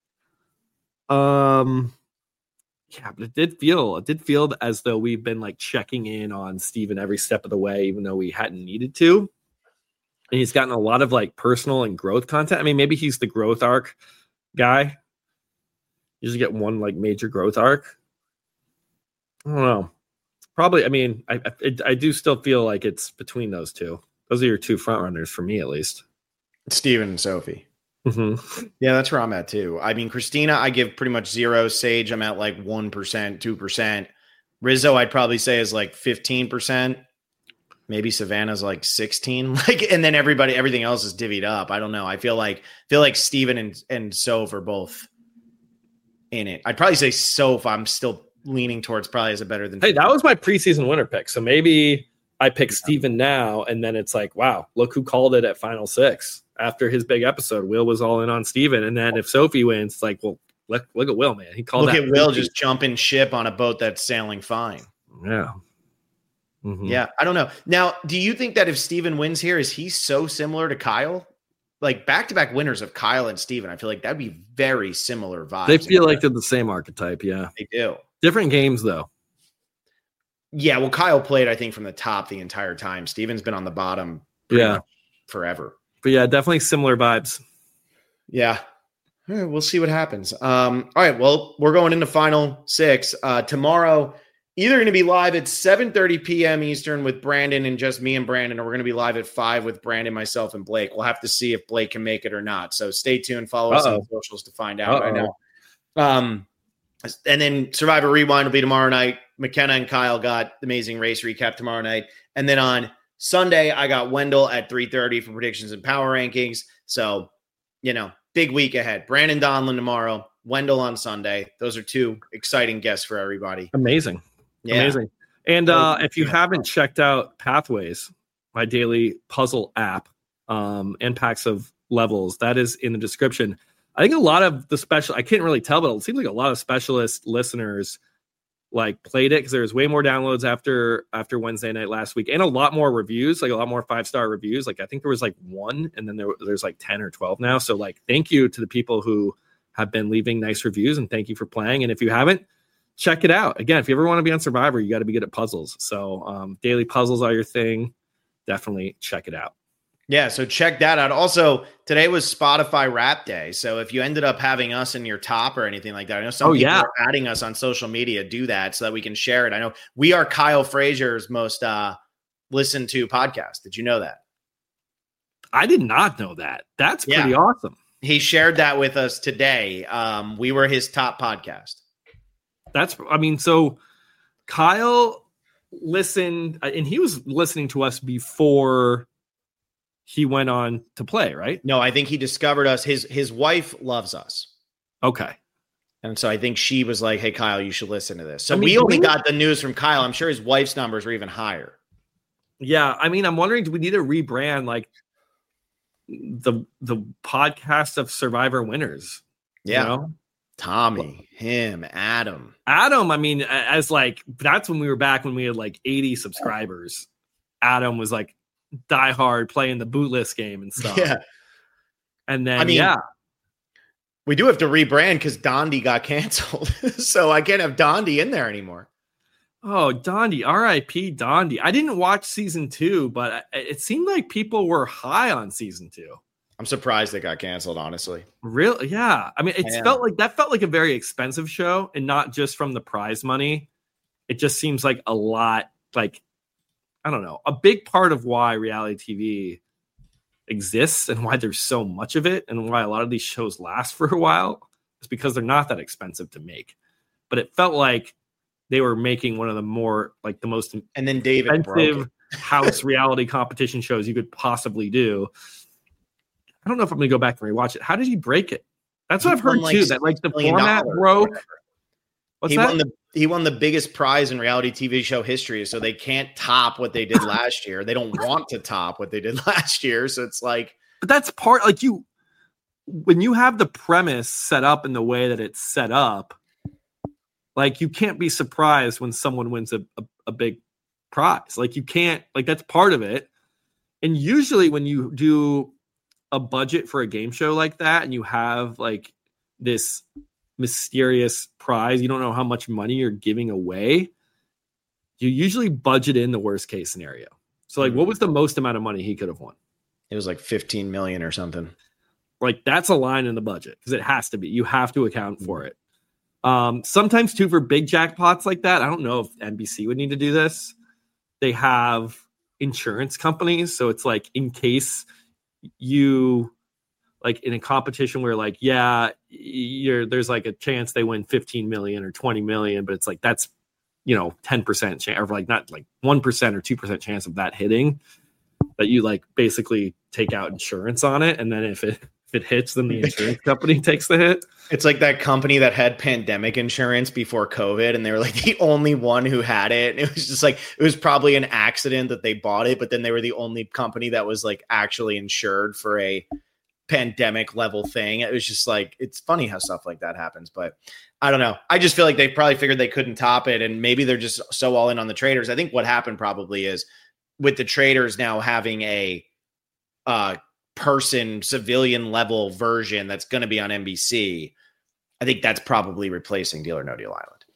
Um, yeah, but it did feel it did feel as though we've been like checking in on Steven every step of the way, even though we hadn't needed to. And he's gotten a lot of like personal and growth content. I mean, maybe he's the growth arc guy. You just get one like major growth arc. I don't know. Probably. I mean, I I, I do still feel like it's between those two. Those are your two front runners for me, at least. Steven and Sophie. Mm-hmm. Yeah, that's where I'm at too. I mean, Christina, I give pretty much zero. Sage, I'm at like one percent, two percent. Rizzo, I'd probably say is like fifteen percent. Maybe Savannah's like sixteen, like, and then everybody, everything else is divvied up. I don't know. I feel like, feel like Steven and, and Soph are both in it. I'd probably say Soph, I'm still leaning towards probably is a better than. Hey, that was my preseason winner pick. So maybe I pick yeah. Steven now. And then it's like, wow, look who called it at final six after his big episode. Will was all in on Steven. And then if Sophie wins, it's like, well, look, look at Will, man. He called look that at Will just jumping ship on a boat that's sailing fine. Yeah. Mm-hmm. Yeah, I don't know. Now, do you think that if Steven wins here, is he so similar to Kyle? Like back-to-back winners of Kyle and Steven, I feel like that'd be very similar vibes. They feel like they're the same archetype, yeah. They do. Different games, though. Yeah, well, Kyle played, I think, from the top the entire time. Steven's been on the bottom yeah. forever. But yeah, definitely similar vibes. Yeah. All right, we'll see what happens. Um, all right, well, we're going into final six. Uh, tomorrow, either going to be live at seven thirty p.m. Eastern with Brandon and just me and Brandon, or we're going to be live at five with Brandon, myself, and Blake. We'll have to see if Blake can make it or not. So stay tuned. Follow Uh-oh. us on socials to find out. Uh-oh. I know Um, and then Survivor Rewind will be tomorrow night. McKenna and Kyle got the Amazing Race recap tomorrow night. And then on Sunday, I got Wendell at three thirty for predictions and power rankings. So, you know, big week ahead. Brandon Donlin tomorrow, Wendell on Sunday. Those are two exciting guests for everybody. Amazing. Yeah. Amazing. And uh, if you haven't checked out Pathways, my daily puzzle app, um, and packs of levels, that is in the description. I think a lot of the special, I can't really tell, but it seems like a lot of specialist listeners like played it because there was way more downloads after after Wednesday night last week, and a lot more reviews, like a lot more five star reviews. Like I think there was like one, and then there, there's like ten or twelve now. So like, thank you to the people who have been leaving nice reviews, and thank you for playing. And if you haven't, check it out. Again, if you ever want to be on Survivor, you got to be good at puzzles. So um, daily puzzles are your thing. Definitely check it out. Yeah, so check that out. Also, today was Spotify Rap Day. So if you ended up having us in your top or anything like that, I know some oh, people yeah. are adding us on social media. Do that so that we can share it. I know we are Kyle Frazier's most uh, listened to podcast. Did you know that? I did not know that. That's pretty yeah. awesome. He shared that with us today. Um, we were his top podcast. That's, I mean, so Kyle listened, and he was listening to us before he went on to play, right? No, I think he discovered us. His his wife loves us. Okay. And so I think she was like, hey, Kyle, you should listen to this. So I mean, we only we... got the news from Kyle. I'm sure his wife's numbers were even higher. Yeah. I mean, I'm wondering, do we need to rebrand like the the podcast of Survivor winners? Yeah. You know? Tommy, him, Adam. Adam, I mean, as like, that's when we were back when we had like eighty subscribers. Adam was like die hard playing the bootless game and stuff. Yeah. And then, I mean, yeah. We do have to rebrand because Dondi got canceled. So I can't have Dondi in there anymore. Oh, Dondi, R I P Dondi. I didn't watch season two, but it seemed like people were high on season two. I'm surprised they got canceled, honestly. Really? Yeah. I mean, it felt like that felt like a very expensive show, and not just from the prize money. It just seems like a lot, like, I don't know, a big part of why reality T V exists and why there's so much of it and why a lot of these shows last for a while is because they're not that expensive to make. But it felt like they were making one of the more, like, the most and then David expensive house reality competition shows you could possibly do. I don't know if I'm going to go back and rewatch it. How did he break it? That's what he I've heard like too. That like the format broke. What's he that? won the he won the biggest prize in reality T V show history, so they can't top what they did last year. They don't want to top what they did last year, so it's like. But that's part like you when you have the premise set up in the way that it's set up. Like you can't be surprised when someone wins a, a, a big prize. Like you can't. Like that's part of it. And usually when you do a budget for a game show like that and you have like this mysterious prize, you don't know how much money you're giving away, you usually budget in the worst case scenario. So like, what was the most amount of money he could have won? It was like fifteen million or something. Like that's a line in the budget because it has to be. You have to account for it. Um, sometimes too for big jackpots like that, I don't know if N B C would need to do this. They have insurance companies, so it's like in case you like in a competition where like yeah you're there's like a chance they win fifteen million or twenty million, but it's like that's you know ten percent chance or like not like one percent or two percent chance of that hitting, that you like basically take out insurance on it, and then if it if it hits then the insurance company takes the hit. It's like that company that had pandemic insurance before COVID, and they were like the only one who had it. And it was just like, it was probably an accident that they bought it, but then they were the only company that was like actually insured for a pandemic level thing. It was just like, it's funny how stuff like that happens, but I don't know. I just feel like they probably figured they couldn't top it. And maybe they're just so all in on the traders. I think what happened probably is with the traders now having a, uh, person civilian level version that's going to be on N B C, I think that's probably replacing Deal or No Deal Island.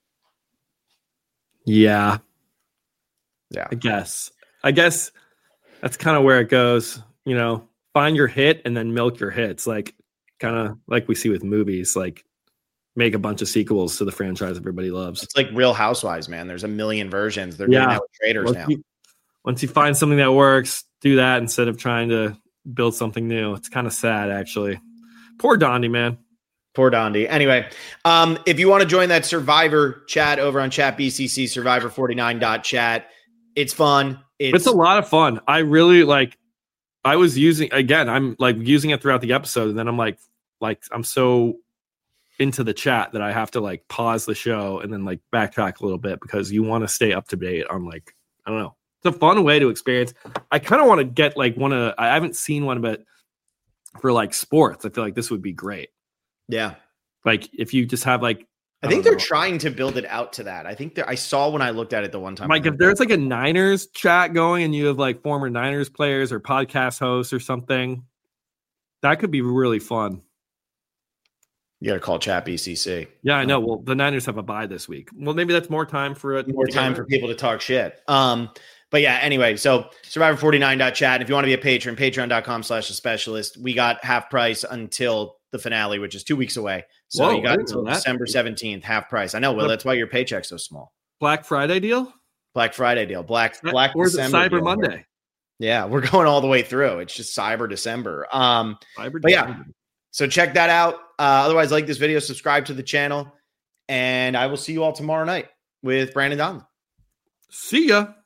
Yeah. Yeah. I guess. I guess that's kind of where it goes. You know, find your hit and then milk your hits. Like kind of like we see with movies, like make a bunch of sequels to the franchise everybody loves. It's like Real Housewives, man. There's a million versions. They're yeah. doing that with traders once now. You, once you find something that works, do that instead of trying to build something new. It's kind of sad, actually. Poor Dondi, man. Poor Dondi. Anyway, um, if you want to join that Survivor chat over on Chat B C C, survivor forty-nine dot chat, it's fun. It's, it's a lot of fun. I really like, I was using, again, I'm like using it throughout the episode. And then I'm like, like, I'm so into the chat that I have to like pause the show and then like backtrack a little bit because you want to stay up to date on like, I don't know. It's a fun way to experience. I kind of want to get like one of, I haven't seen one, but for like sports, I feel like this would be great. Yeah. Like if you just have like, I, I think they're know. trying to build it out to that. I think I saw when I looked at it the one time. Like if there's like a Niners chat going and you have like former Niners players or podcast hosts or something, that could be really fun. You got to call Chat B C C. Yeah, I know. Well, the Niners have a bye this week. Well, maybe that's more time for it. More time for people to talk shit. Um, But yeah, anyway, so survivor forty-nine dot chat. If you want to be a patron, patreon.com slash the specialist. We got half price until the finale, which is two weeks away. So Whoa, you got until December seventeenth, half price. I know, Will, that's why your paycheck's so small. Black Friday deal? Black Friday deal. Black Black Or is it Cyber deal. Monday? Yeah, we're going all the way through. It's just Cyber December. Um, Cyber but December. yeah, so check that out. Uh, otherwise, like this video, subscribe to the channel, and I will see you all tomorrow night with Brandon Donlon. See ya.